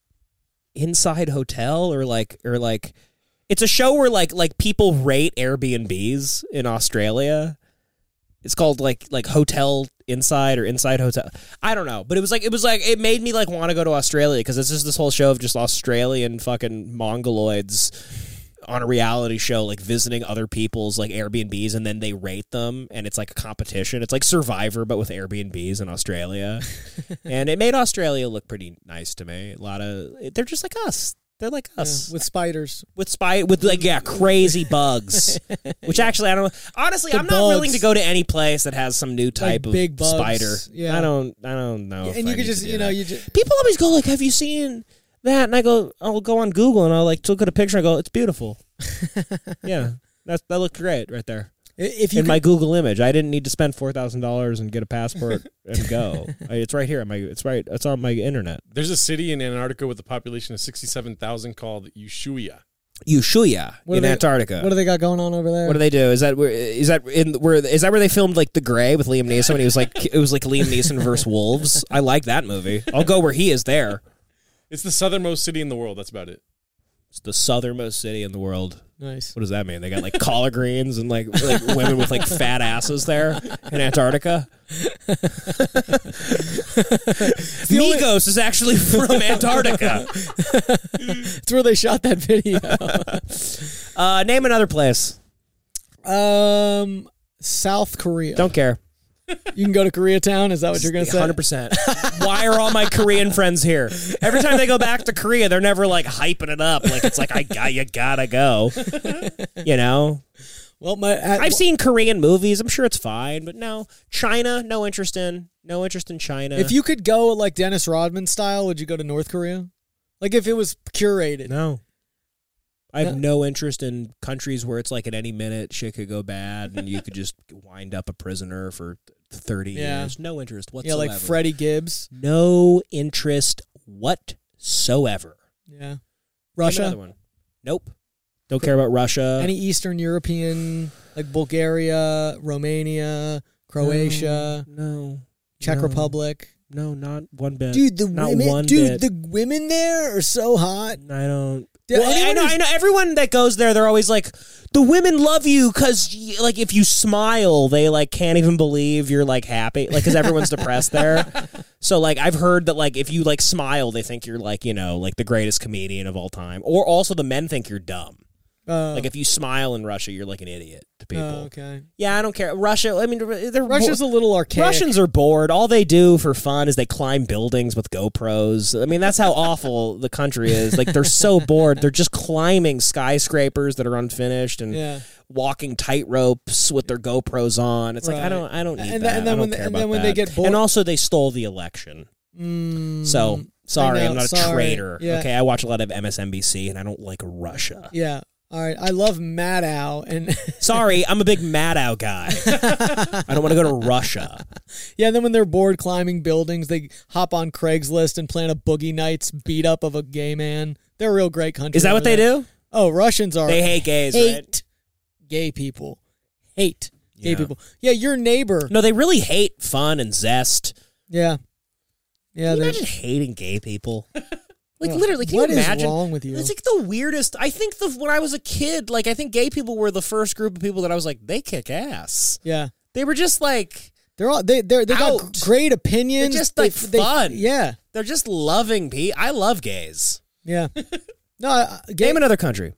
Inside Hotel, or like, or like, it's a show where like, like people rate Airbnbs in Australia. It's called like, like Hotel Inside or Inside Hotel. I don't know, but it was like, it was like, it made me like want to go to Australia because it's just this whole show of just Australian fucking mongoloids on a reality show, like visiting other people's like Airbnbs, and then they rate them, and it's like a competition. It's like Survivor, but with Airbnbs in Australia. And it made Australia look pretty nice to me. A lot of, they're just like us. They're like Yeah, us. with spiders. With spy, with like, yeah, crazy bugs. Which actually, I don't, honestly, The I'm not bugs. willing to go to any place that has some new type of big bugs, spider. yeah. I don't, I don't know. if and I you could need just, to do you know, that. you just. People always go like, "Have you seen that?" And I go, "I'll go on Google and I'll like look at a picture and go, it's beautiful." Yeah, that that looked great right there If you in could, my Google image. I didn't need to spend four thousand dollars and get a passport and go. I, it's right here. My it's right. It's on my internet. There's a city in Antarctica with a population of sixty-seven thousand called Ushuaia. Ushuaia What in do they- Antarctica. what do they got going on over there? What do they do? Is that where is that in where is that where they filmed like The Gray with Liam Neeson when he was like it was like Liam Neeson versus wolves? I like that movie. I'll go where he is there. It's the southernmost city in the world. That's about it. It's the southernmost city in the world. Nice. What does that mean? They got like collard greens and like like women with like fat asses there in Antarctica. Migos is actually from Antarctica. It's where they shot that video. Uh, name another place. um, South Korea. Don't care. You can go to Koreatown. Is that what you're going to say? one hundred percent. Why are all my Korean friends here? Every time they go back to Korea, they're never like hyping it up. Like it's like I got you gotta go. You know. Well, my at, I've seen Korean movies. I'm sure it's fine, but no. China, no interest in. No interest in China. if you could go like Dennis Rodman style, would you go to North Korea? Like if it was curated. no. I have No. no interest in countries where it's like at any minute shit could go bad and you could just wind up a prisoner for thirty Yeah. years. No interest Yeah, whatsoever. like Freddie Gibbs. No interest whatsoever. Yeah. Name another Russia. one. Nope. Don't care about Russia. Any Eastern European, like Bulgaria, Romania, Croatia, No. Czech no, Republic. No, not one bit. Dude, the not women, one dude, bit. the women there are so hot. I don't. Dude, Well, I anyone know. who's- I know. Everyone that goes there, they're always like, the women love you because, like, if you smile, they like can't even believe you're like happy, like, because everyone's depressed there. So, like, I've heard that, like, if you like smile, they think you're like, you know, like the greatest comedian of all time, or also the men think you're dumb. Uh, Like, if you smile in Russia, you're like an idiot to people. oh, okay. Yeah, I don't care. Russia. I mean, they're Russia's a little archaic. Russians are bored. All they do for fun is they climb buildings with GoPros. I mean, that's how awful the country is. Like, they're so bored. They're just climbing skyscrapers that are unfinished and Yeah. walking tight ropes with their GoPros on. It's like I Right. don't, I don't need And that. then- and then I don't when they- care and about then when they that. get bored- and also they stole the election. Mm, So sorry, I know, I'm not a sorry. traitor. Yeah. Okay, I watch a lot of M S N B C, and I don't like Russia. Yeah. All right. I love Maddow, and Sorry, I'm a big Maddow guy. I don't want to go to Russia. yeah. And then when they're bored climbing buildings, they hop on Craigslist and plan a boogie nights beat up of a gay man. They're a real great country. Is that over what they there. do? Oh, Russians are. They hate gays, hate right? gay people. Hate gay Yeah. people. Yeah, your neighbor. No, they really hate fun and zest. Yeah. Yeah. Can you they- imagine hating gay people? Like Ugh, literally, can what you is imagine? wrong with you? It's like the weirdest. I think the when I was a kid, like I think gay people were the first group of people that I was like, they kick ass. Yeah. They were just like They're all they they they got Out. great opinions. They're just, They- like, they- fun. Yeah. they're just loving people. I love gays. Yeah. No, uh, gay, Name another country.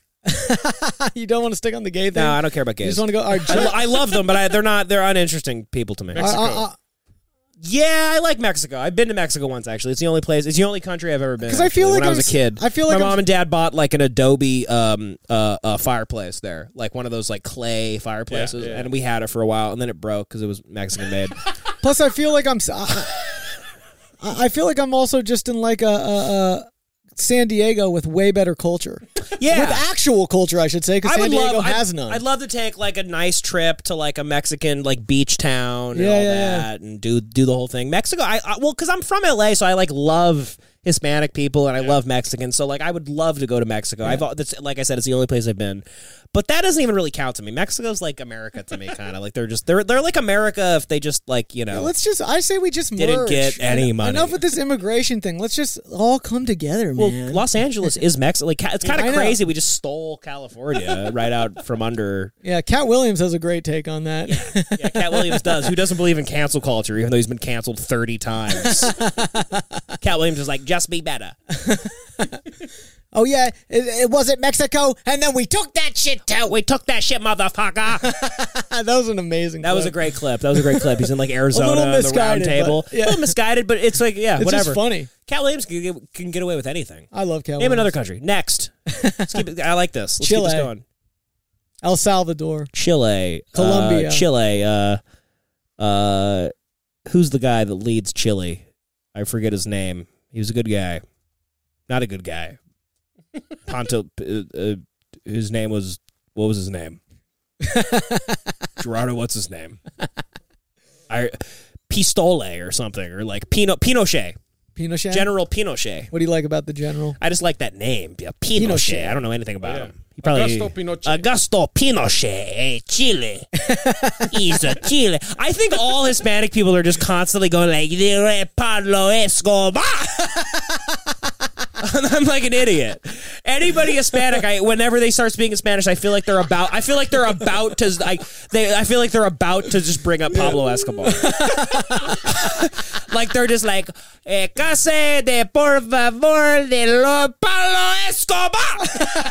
you don't want to stick on the gay thing? No, I don't care about You gays. just want to go. All right, I, lo- I love them, but I, they're not. They're uninteresting people to me. uh, Mexico. uh, uh, Yeah, I like Mexico. I've been to Mexico once, actually. It's the only place. It's the only country I've ever been. 'Cause I feel actually, like when I was I'm a kid, s- I feel like my I'm- mom and dad bought like an Adobe um uh, uh fireplace there, like one of those like clay fireplaces, Yeah, yeah. and we had it for a while, and then it broke because it was Mexican made. plus, I feel like I'm. s- I, I- I feel like I'm also just in like a, a, a San Diego with way better culture. Yeah. With actual culture, I should say, because I San would Diego love. has I'd, none. I'd love to take like a nice trip to like a Mexican like beach town and Yeah, all yeah, yeah. that, and do do the whole thing. Mexico, I, I well, because I'm from L A, so I like love Hispanic people and I love Mexicans. So like, I would love to go to Mexico. I've that's, like I said, it's the only place I've been, but that doesn't even really count to me. Mexico's like America to me, kind of like they're just they're they're like America if they just like you know. Let's just. I say we just Didn't merge. get any En- money. Enough with this immigration thing. Let's just all come together, Well, man. Los Angeles is Mexico. Like, ca- it's kind I of know. crazy. We just stole California right out from under. Yeah, Cat Williams has a great take on that. Yeah, Cat Williams does. Who doesn't believe in cancel culture, even though he's been canceled thirty times? Cat Williams is like, just be better. Oh yeah, it, it wasn't Mexico, and then we took that shit too. We took that shit, motherfucker. That was an amazing. That was a clip. great clip. That was a great clip. He's in like Arizona, little on the round misguided, table. but- yeah. A little misguided, but it's like, yeah, It's whatever. just funny. Cat Williams can get, can get away with anything. I love Cat Name Williams. another country. Next. Let's keep it, I like this. Let's Chile. keep this going. El Salvador. Chile. Colombia. Uh, Chile. Uh, uh, who's the guy that leads Chile? I forget his name. He was a good guy. Not a good guy. Ponto. Uh, uh, his name was. What was his name? Gerardo. What's his name? I Pistole or something, or like Pino, Pinochet. Pinochet. General Pinochet. What do you like about the general? I just like that name. Yeah, Pinochet. Pinochet. I don't know anything about Yeah. him. He probably Augusto Pinochet. Augusto Pinochet, eh, Chile. He's a Chile. I think all Hispanic people are just constantly going like, "De Pablo Escobar." I'm like an idiot. Anybody Hispanic, I whenever they start speaking Spanish, I feel like they're about. I feel like they're about to. I they. I feel like they're about to just bring up Pablo Escobar. Like they're just like, eh, "Case de por favor de lo Pablo Escobar."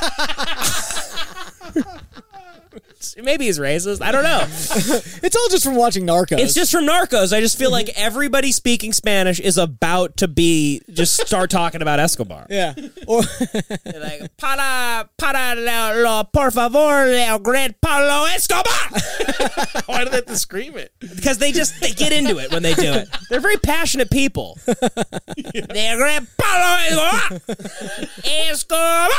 Maybe he's racist. I don't know. It's all just from watching Narcos. It's just from Narcos. I just feel like everybody speaking Spanish is about to be just start talking about Escobar. yeah. Or They're like, para, para, lo, lo, por favor, el great Pablo Escobar. Why do they have to scream it? Because they just, they get into it when they do it. They're very passionate people. The great Pablo Escobar. Escobar.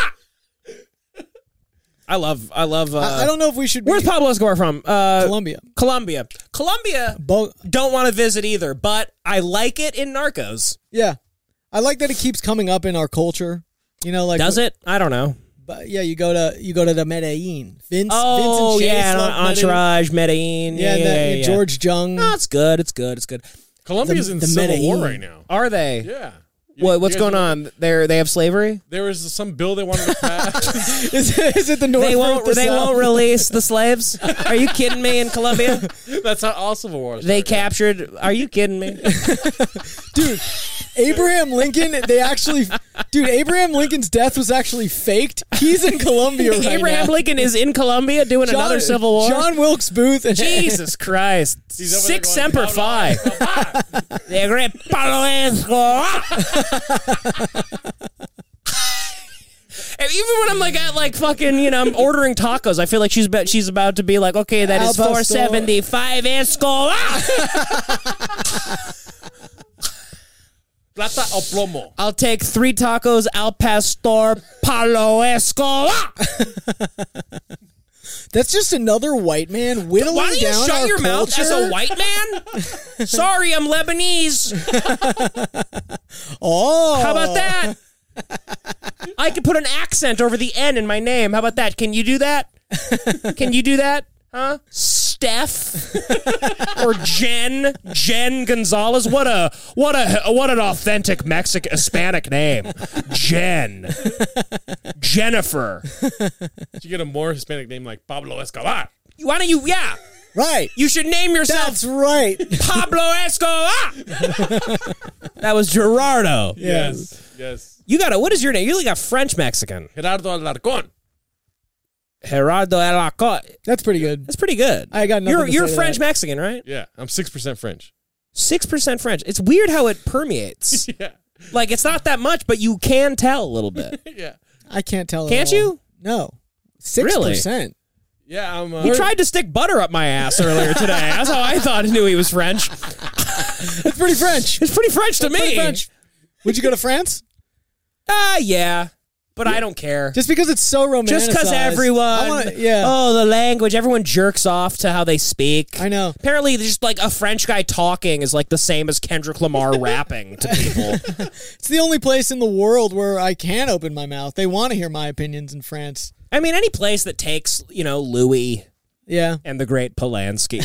I love, I love, uh, I, I don't know if we should. where's be, Pablo Escobar from? Uh, Colombia? Colombia. Colombia. Bo- Don't want to visit either, but I like it in Narcos. yeah, I like that it keeps coming up in our culture. You know, like Does it? I don't know. But yeah, you go to you go to the Medellin. Vince. Oh, Vince and Chase yeah, love Medellin. Entourage, Medellin. Yeah, Yeah, and yeah, that, yeah, yeah. George Jung. No, it's good. It's good. It's good. Colombia's The- in the civil war Medellin. right now. Are they? Yeah. What? You What's guys going know- on? They they have slavery. There was some bill they wanted to pass. is, it, is it the North? They or won't. the They South? won't release the slaves. Are you kidding me? In Colombia, That's how all civil wars. they started. captured. Are you kidding me? Dude, Abraham Lincoln, they actually, dude, Abraham Lincoln's death was actually faked. He's in Colombia right Abraham now. Lincoln is in Colombia doing John- another civil war. John Wilkes Booth. And Jesus Christ. He's over Six there Semper going, Fi. The great Pablo Escobar. And even when I'm like at like fucking, you know, I'm ordering tacos, I feel like she's about, she's about to be like, okay, that Al is pastor. four seventy-five Escobar. Plata o plomo. I'll take three tacos al pastor Pablo Escobar. That's just another white man whittling Why don't you down shut our your mouth culture. as a white man? Sorry, I'm Lebanese. Oh. How about that? I could put an accent over the N in my name. How about that? Can you do that? Can you do that? Huh? Steph or Jen, Jen Gonzalez. What a what a what an authentic Mexican Hispanic name, Jen, Jennifer. You get a more Hispanic name like Pablo Escobar. Why don't you? Yeah, Right. you should name yourself That's right. Pablo Escobar. That was Gerardo. Yes, yes. You got a what is your name? You got French Mexican. Gerardo Alarcón. Gerardo Alarcón. That's pretty good. That's pretty good. I got nothing You're to you're say to French that. Mexican, right? Yeah, I'm six percent French. Six percent French. It's weird how it permeates. Yeah, Like it's not that much, but you can tell a little bit. yeah, I can't tell. at Can't all. you? No. Six percent. yeah. I'm. Uh, He tried to stick butter up my ass earlier today. That's how I thought he knew he was French. That's pretty French. It's pretty French to Pretty me. French. Would you go to France? Ah, yeah. But I don't care. Just because it's so romanticized. Just because everyone, I wanna, yeah. oh, the language, everyone jerks off to how they speak. I know. Apparently, just like a French guy talking is like the same as Kendrick Lamar rapping to people. It's the only place in the world where I can open my mouth. They want to hear my opinions in France. I mean, any place that takes, you know, Louis Yeah. and the great Polanski.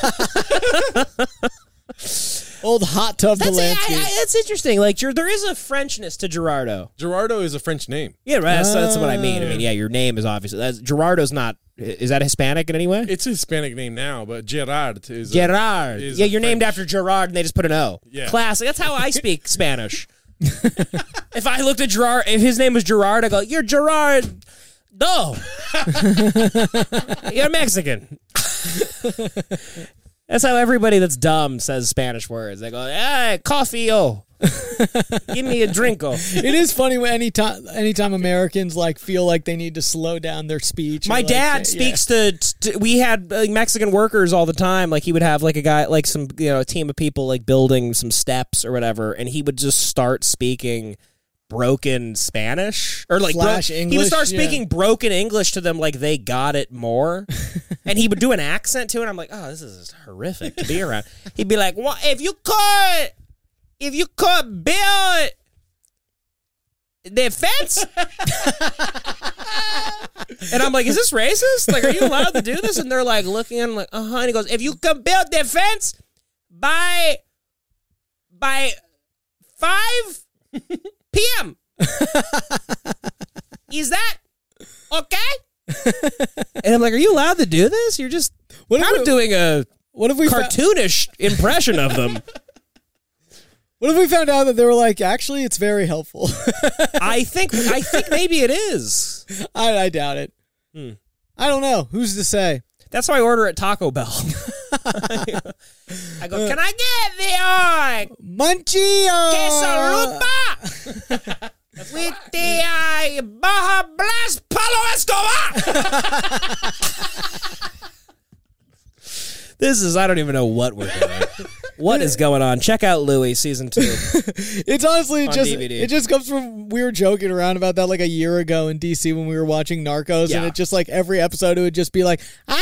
Old hot tub That's, I, Polanski. I, that's interesting. Like, Ger- there is a Frenchness to Gerardo. Gerardo is a French name. Yeah, right. That's, that's what I mean. I mean, yeah, your name is obviously that's, Gerardo's not. Is that Hispanic in any way? It's a Hispanic name now, but Gerard is. Gerard. A, is yeah, a you're named French. after Gerard, and they just put an O. Yeah. Classic. That's how I speak Spanish. If I looked at Gerard, if his name was Gerard, I go, "You're Gerard." No, you're Mexican. That's how everybody that's dumb says Spanish words. They go, "Hey, coffee, oh, give me a drink, oh." It is funny when anytime anytime Americans like feel like they need to slow down their speech. or, My like, dad yeah. speaks to, to. We had like, Mexican workers all the time. Like he would have like a guy, like some you know a team of people like building some steps or whatever, and he would just start speaking broken Spanish or like Slash bro- he would English, start yeah. speaking broken English to them like they got it more, and he would do an accent to it. I'm like, oh, this is horrific to be around. He'd be like, "What if you could, if you could build the fence?" And I'm like, is this racist? Like, are you allowed to do this? And they're like looking at him like, uh huh. And he goes, if you can build the fence by by five p.m. Is that okay? And I'm like, are you allowed to do this? You're just What if I'm we- doing a What if we fa- cartoonish impression of them. What if we found out that they were like, actually, it's very helpful? I think I think maybe it is. I, I doubt it. Hmm. I don't know. Who's to say? That's why I order at Taco Bell. I go, can I get the uh, Munchie. Uh, quesalupa with the uh, Baja Blast Palo Escobar? This is, I don't even know what we're doing. What is going on? Check out Louis season two. It's honestly On just D V D. it just comes from we were joking around about that like a year ago in D C when we were watching Narcos, Yeah. and it just like every episode it would just be like, Yeah,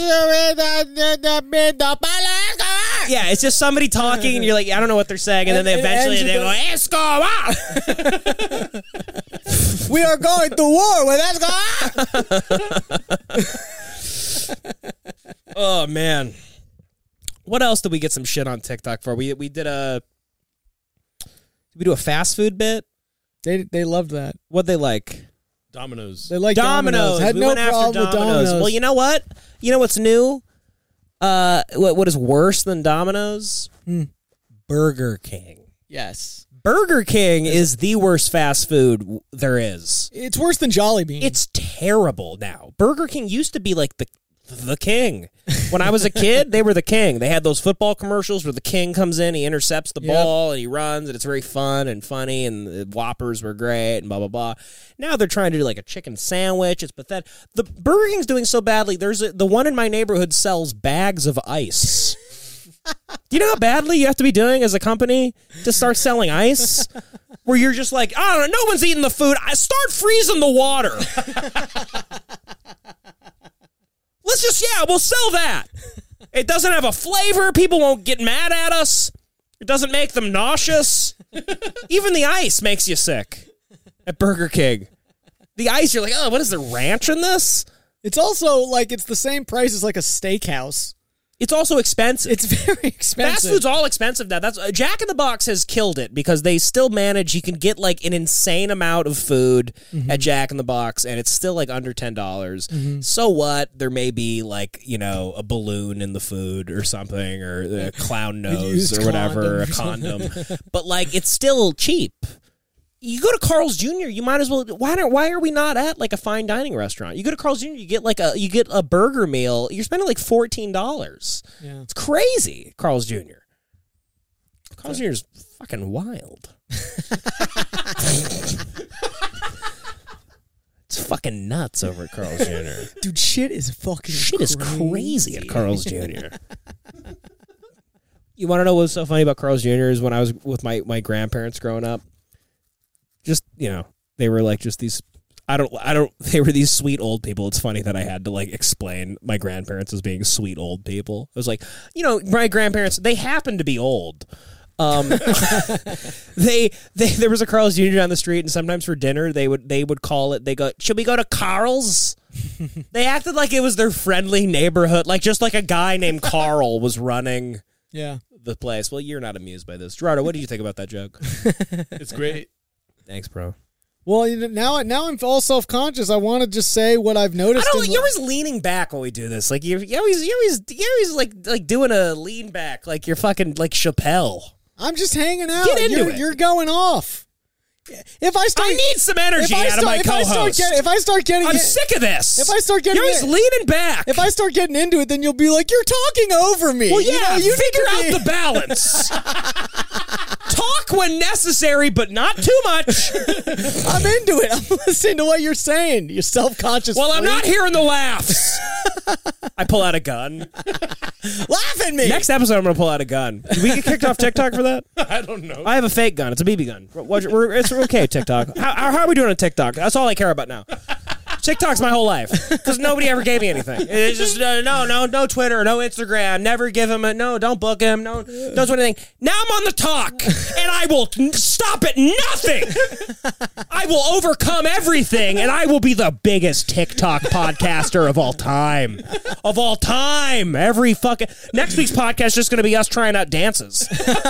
it's just somebody talking, and you're like, I don't know what they're saying, and then they And it eventually ends they with go, Escobar! we are going to war with Escobar. Oh man, what else did we get some shit on TikTok for? We we did a did we do a fast food bit? They they loved that. What'd they like? Domino's. They like Domino's. Domino's. Had we no went after problem with Domino's. Domino's. Well, you know what? You know what's new? Uh, what what is worse than Domino's? Hmm. Burger King. Yes, Burger King is the worst fast food w- there is. it's worse than Jolly Bean. It's terrible now. Burger King used to be like the the king. When I was a kid, they were the king. They had those football commercials where the king comes in, he intercepts the Yep. ball, and he runs, and it's very fun and funny, and the Whoppers were great, and blah, blah, blah. Now they're trying to do like a chicken sandwich. It's pathetic. The Burger King's doing so badly. There's a, the one in my neighborhood sells bags of ice. Do you know how badly you have to be doing as a company to start selling ice? Where you're just like, I don't know, no one's eating the food. I start freezing the water. Let's just, yeah, we'll sell that. It doesn't have a flavor. People won't get mad at us. It doesn't make them nauseous. Even the ice makes you sick at Burger King. The ice, you're like, oh, what is there, ranch in this? It's also like it's the same price as like a steakhouse. It's also expensive. It's very expensive. Fast food's all expensive now. That's uh, Jack in the Box has killed it because they still manage. You can get like an insane amount of food mm-hmm. at Jack in the Box, and it's still like under ten dollars. Mm-hmm. So what? There may be like you know a balloon in the food or something, or a clown nose or whatever, a condom. But like it's still cheap. You go to Carl's Junior, you might as well. Why don't? Why are we not at like a fine dining restaurant? You go to Carl's Junior, you get like a you get a burger meal. You're spending like fourteen dollars. Yeah, it's crazy. Carl's Junior Carl's Junior is fucking wild. It's fucking nuts over at Carl's Junior Dude, shit is fucking shit crazy. is crazy at Carl's Junior You want to know what's so funny about Carl's Junior is when I was with my my grandparents growing up. Just, you know, they were like just these, I don't, I don't, they were these sweet old people. It's funny that I had to like explain my grandparents as being sweet old people. I was like, you know, my grandparents, they happen to be old. Um, they, they, there was a Carl's Junior down the street, and sometimes for dinner, they would, they would call it, they go, should we go to Carl's? They acted like it was their friendly neighborhood, like just like a guy named Carl was running yeah. the place. Well, you're not amused by this. Gerardo, what did you think about that joke? It's great. Thanks, bro. Well, you know, now now I'm all self conscious. I want to just say what I've noticed. I don't. in You're the- always leaning back when we do this. Like you, you always, you always, you always like like doing a lean back, like you're fucking like Chappelle. I'm just hanging out. Get into you're, it. You're going off. If I start, I need some energy if I out start, of my if I start co-host. getting, if I start getting, I'm in- sick of this. If I start getting, you're always in- leaning back. If I start getting into it, then you'll be like, you're talking over me. well, yeah, you know, you figure need to out be- the balance. Talk when necessary, but not too much. I'm into it. I'm listening to what you're saying. You're self conscious. Well, I'm not hearing the laughs. I pull out a gun. Laugh at me. Next episode, I'm going to pull out a gun. Did we get kicked off TikTok for that? I don't know. I have a fake gun. It's a B B gun. We're, we're, it's okay, TikTok. How, how are we doing on TikTok? That's all I care about now. TikTok's my whole life because nobody ever gave me anything. It's just uh, no, no, no Twitter, no Instagram. Never give him a no. Don't book him. No, don't do anything. Now I'm on the talk, and I will n- stop at nothing. I will overcome everything, and I will be the biggest TikTok podcaster of all time. Of all time, every fucking next week's podcast is just going to be us trying out dances.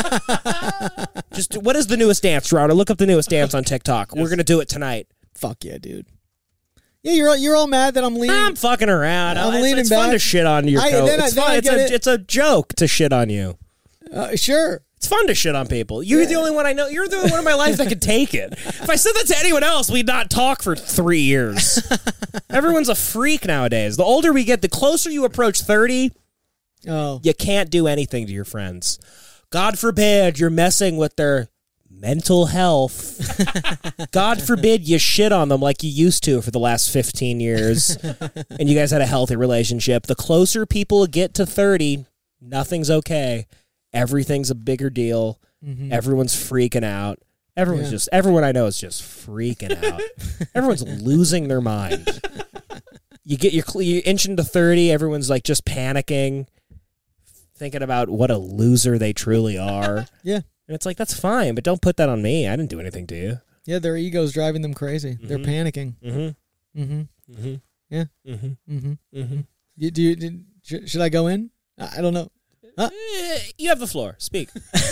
Just what is the newest dance, Gerardo? Look up the newest dance on TikTok. We're going to do it tonight. Fuck yeah, dude. Yeah, you're all, you're all mad that I'm leaning. I'm fucking around. I'm it's, leaning it's back. fun to shit on your I- coat. then I- It's then fun. I It's get a it. it's a joke to shit on you. Uh, sure. It's fun to shit on people. You're Yeah. the only one I know. You're the only one in my life that could take it. If I said that to anyone else, we'd not talk for three years. Everyone's a freak nowadays. The older we get, the closer you approach thirty, Oh, you can't do anything to your friends. God forbid you're messing with their mental health. God forbid you shit on them like you used to for the last fifteen years and you guys had a healthy relationship. The closer people get to thirty, nothing's okay. Everything's a bigger deal. Mm-hmm. Everyone's freaking out. Everyone's Yeah. just, everyone I know is just freaking out. Everyone's losing their mind. You get your, you inch into thirty, everyone's like just panicking, thinking about what a loser they truly are. yeah. And it's like, that's fine, but don't put that on me. I didn't do anything to you. Yeah, their ego's driving them crazy. They're Mm-hmm. panicking. Mm-hmm. Mm-hmm. Mm-hmm. Yeah. Mm-hmm. Mm-hmm. Mm-hmm. You, do you, did, sh- should I go in? I I don't know. Huh? Eh, you have the floor. Speak.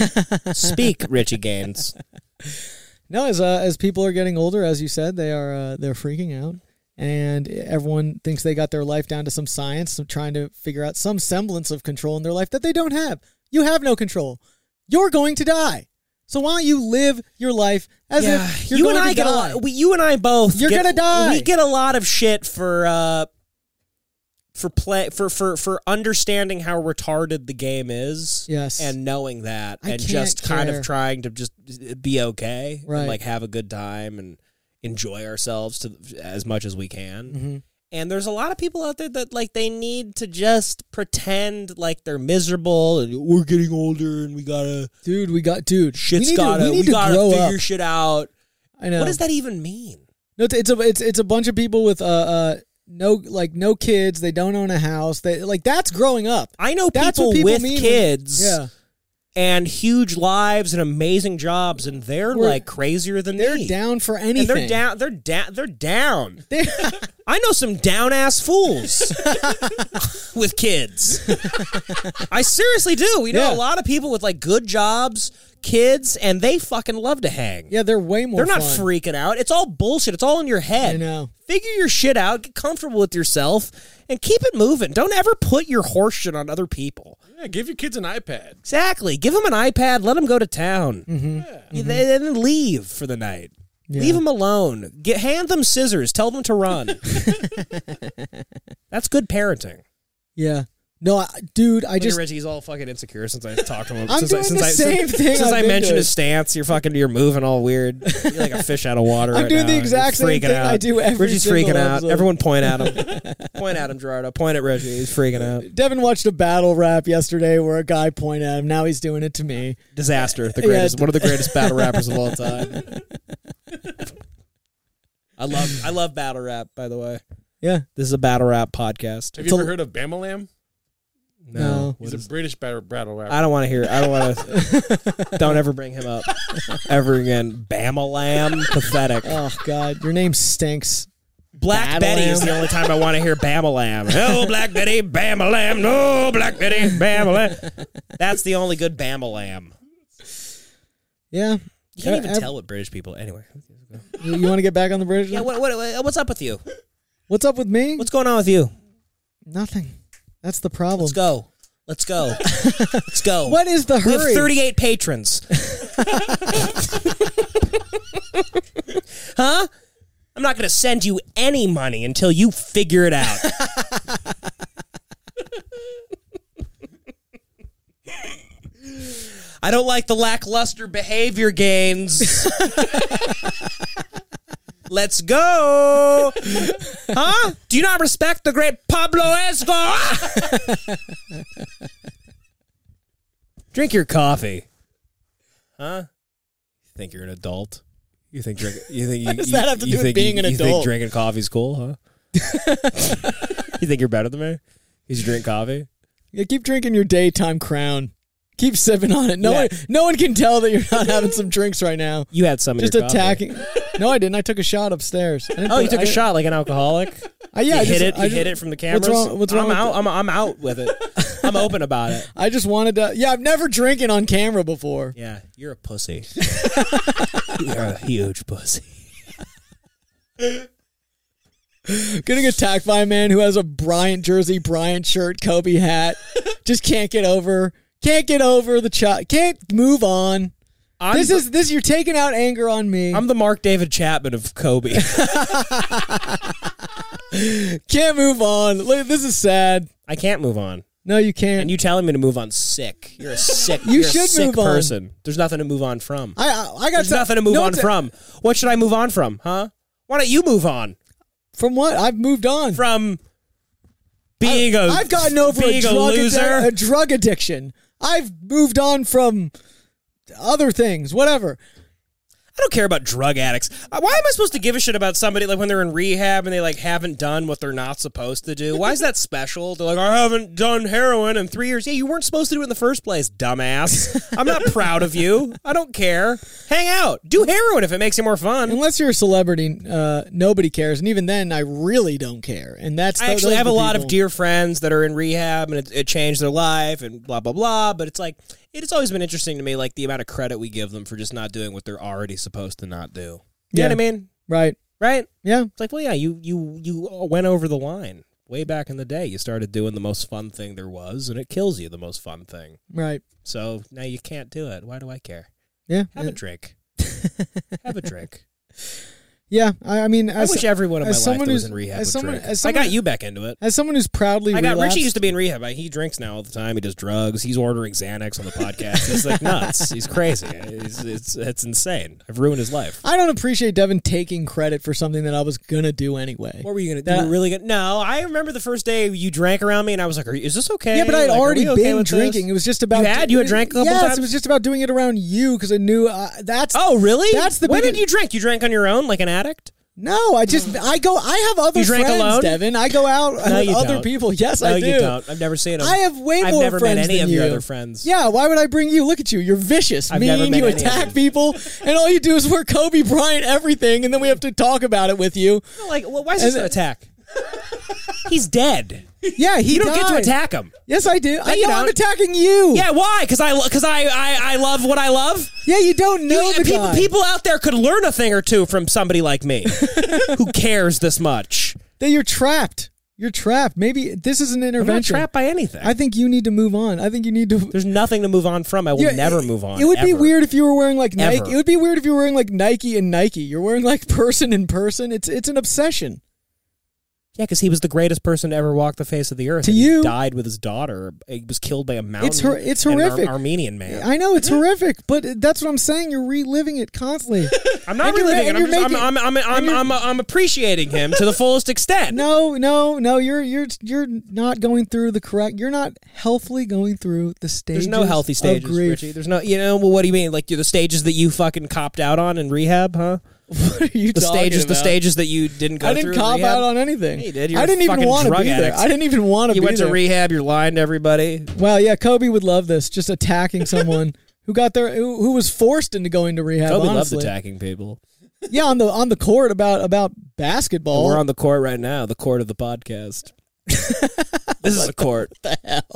Speak, Richie Gaines. No, as uh, as people are getting older, as you said, they are uh, they're freaking out, and everyone thinks they got their life down to some science, so trying to figure out some semblance of control in their life that they don't have. You have no control. You're going to die. So why don't you live your life as Yeah, if you're you going and I to get die? a lot. We, you and I both. You're get- gonna die. We get a lot of shit for uh, for play for for for understanding how retarded the game is. Yes. and knowing that, I and can't just kind care. of trying to just be okay, Right. and like have a good time and enjoy ourselves to as much as we can. Mm-hmm. And there's a lot of people out there that like they need to just pretend like they're miserable and we're getting older and we gotta Dude, we got dude. shit's we need gotta to, we we, need to gotta grow figure up. shit out. I know. What does that even mean? No, it's, it's a it's it's a bunch of people with uh uh no like no kids. They don't own a house. They like that's growing up. I know That's people, what people with mean when- kids Yeah. and huge lives and amazing jobs, and they're We're- like crazier than They're me. down for And anything. they're down. They're down. They're down. They're- I know some down ass fools with kids. I seriously do. We know Yeah. a lot of people with like good jobs, kids, and they fucking love to hang. yeah, they're way more They're not fun. freaking out. It's all bullshit. It's all in your head. I know. Figure your shit out. Get comfortable with yourself, and keep it moving. Don't ever put your horse shit on other people. Yeah, give your kids an iPad. Exactly. Give them an iPad. Let them go to town. Mm-hmm. Yeah, they- and then leave for the night. Yeah. Leave them alone. Get hand them scissors. Tell them to run. That's good parenting. Yeah. No, I, dude, I Look just at Richie, he's all fucking insecure since I talked to him. I'm since doing I, since the I, same since, thing Since I've I been mentioned doing. his stance, you're fucking, you're moving all weird. You're like a fish out of water. I'm right doing the now. exact You're same freaking thing out. I do every Richie's single freaking out. episode. Everyone point at him. Point at him, Gerardo. Point at Richie. He's freaking out. Devin watched a battle rap yesterday where a guy pointed at him. Now he's doing it to me. Disaster. The Yeah. greatest. One of the greatest battle rappers of all time. I love. I love battle rap. By the way, Yeah. this is a battle rap podcast. Have It's you a- ever heard of Bamalam? No. He's a British battle, battle rapper. I don't want to hear. I don't want to. Don't ever bring him up ever again. Bamalam, pathetic. Oh God, your name stinks. Black Battle Betty is Lamb. the only time I want to hear Bamalam. No Black Betty, Bamalam. No Black Betty, Bamalam. That's the only good Bamalam. Yeah. You can't Uh, even ev- tell what British people. Anyway, You, you want to get back on the British? yeah. What, what, what's up with you? What's up with me? What's going on with you? Nothing. That's the problem. Let's go. Let's go. Let's go. What is the We have hurry? thirty-eight patrons. Huh? I'm not going to send you any money until you figure it out. I don't like the lackluster behavior gains. Let's go. Huh? Do you not respect the great Pablo Escobar? Drink your coffee. Huh? You think you're an adult? You think drink, you think you, What does you- that have to you do with think being you, an you adult? think drinking coffee's cool, huh? You think you're better than me? Because you drink coffee? Yeah, keep drinking your daytime crown. Keep sipping on it. No Yeah. one, no one can tell that you're not having some drinks right now. You had some in Just your coffee. attacking. No, I didn't. I took a shot upstairs. I didn't Oh, put- you took I a didn't- shot like an alcoholic? I, yeah, you I hit just- it. I You just- hit it from the cameras. What's wrong? What's wrong I'm with out. the- I'm, I'm out with it. I'm open about it. I just wanted to. Yeah, I've never drinking on camera before. Yeah, you're a pussy. You're a huge pussy. Getting attacked by a man who has a Bryant jersey, Bryant shirt, Kobe hat. Just can't get over. Can't get over the child. Can't move on. I'm this the, is this. You're taking out anger on me. I'm the Mark David Chapman of Kobe. Can't move on. Look, this is sad. I can't move on. No, you can't. And you telling me to move on sick. You're a sick, You you're should a sick move on. person. There's nothing to move on from. I I, I got There's some- nothing to move no, on it's a- from. What should I move on from, huh? Why don't you move on From what? I've moved on. from being a I've gotten over a being drug, addi- loser? a drug addiction. I've moved on from other things, whatever. I don't care about drug addicts. Uh, Why am I supposed to give a shit about somebody like when they're in rehab and they like haven't done what they're not supposed to do? Why is that special? They're like, I haven't done heroin in three years. Yeah, you weren't supposed to do it in the first place, dumbass. I'm not proud of you. I don't care. Hang out. Do heroin if it makes you more fun. Unless you're a celebrity, uh, nobody cares, and even then, I really don't care. And that's I th- actually those have are a the lot of people. dear friends that are in rehab and it, it changed their life and blah, blah, blah. But it's like, it's always been interesting to me, like the amount of credit we give them for just not doing what they're already supposed to not do. You Yeah. know what I mean? Right? Right? Yeah. It's like, well, yeah, you you you went over the line way back in the day. You started doing the most fun thing there was, and it kills you, the most fun thing. Right. So now you can't do it. Why do I care? Yeah. Have yeah. a drink. Have a drink. Yeah. I, I mean, I as, wish everyone in my as life someone that was who's- in rehab as would someone- drink. as I someone- got you back into it. as someone who's proudly I got relapsed, Richie used to be in rehab. He drinks now all the time. He does drugs. He's ordering Xanax on the podcast. He's like nuts. He's crazy. He's, it's it's insane. I've ruined his life. I don't appreciate Devin taking credit for something that I was gonna do anyway. What were you gonna do? That- You were really gonna? No, I remember the first day you drank around me, and I was like, Are, "Is this okay?" Yeah, but I had Like, are already we okay been with drinking. this? It was just about You had? You had drank a couple yes, times? it was just about doing it around you because I knew uh, that's Oh, really? That's the When big- did you drink? You drank on your own, like an addict? No, I just I go. I have other You drink friends, alone? Devin. I go out No, with you other don't. people. Yes, No, I do. you don't. I've never seen them. I have way I've more never friends met any than of you. your other friends. Yeah, why would I bring you? Look at you. You're vicious, I've mean. never met You any of attack them. people, and all you do is wear Kobe Bryant everything, and then we have to talk about it with you. Like, well, why is this And- an attack? He's dead. Yeah, he You don't get to died. attack him. Yes, I do. I you know I'm don't. attacking you. Yeah, why? Because I because I, I I love what I love. Yeah, you don't know You- the people guy. people out there could learn a thing or two from somebody like me, who cares this much. That you're trapped. You're trapped. Maybe this is an I'm not intervention. trapped by anything. I think you need to move on. I think you need to. There's nothing to move on from. I will Yeah, never it- move on. It would be ever. weird if you were wearing like Nike. Ever. It would be weird if you were wearing like Nike and Nike. You're wearing like person in person. It's it's an obsession. Yeah, because he was the greatest person to ever walk the face of the earth. To and you- he died with his daughter. He was killed by a mountain. It's hor- it's and an Ar- horrific. Armenian man. I know it's horrific, but that's what I'm saying. You're reliving it constantly. I'm not And you're- reliving it. and I'm, you're just, I'm, making- I'm, I'm, I'm, and you're- I'm, I'm appreciating him to the fullest extent. No, no, no. You're you're you're not going through the correct. You're not healthily going through the stages. There's no healthy of stages, grief. Richie. There's no, you know, well, what do you mean? Like the stages that you fucking copped out on in rehab, huh? What are you The talking stages, the about? stages that you didn't go I through. didn't in cop rehab? out on anything. Yeah, you did. You're I a didn't even fucking want to drug be addict. there. I didn't even want to You be went there. to rehab. You're lying to everybody. Well, yeah, Kobe would love this. Just attacking someone who got there, who, who was forced into going to rehab. Kobe honestly. loved attacking people. Yeah, on the on the court about about basketball. We're on the court right now. The court of the podcast. This is a court. What the hell?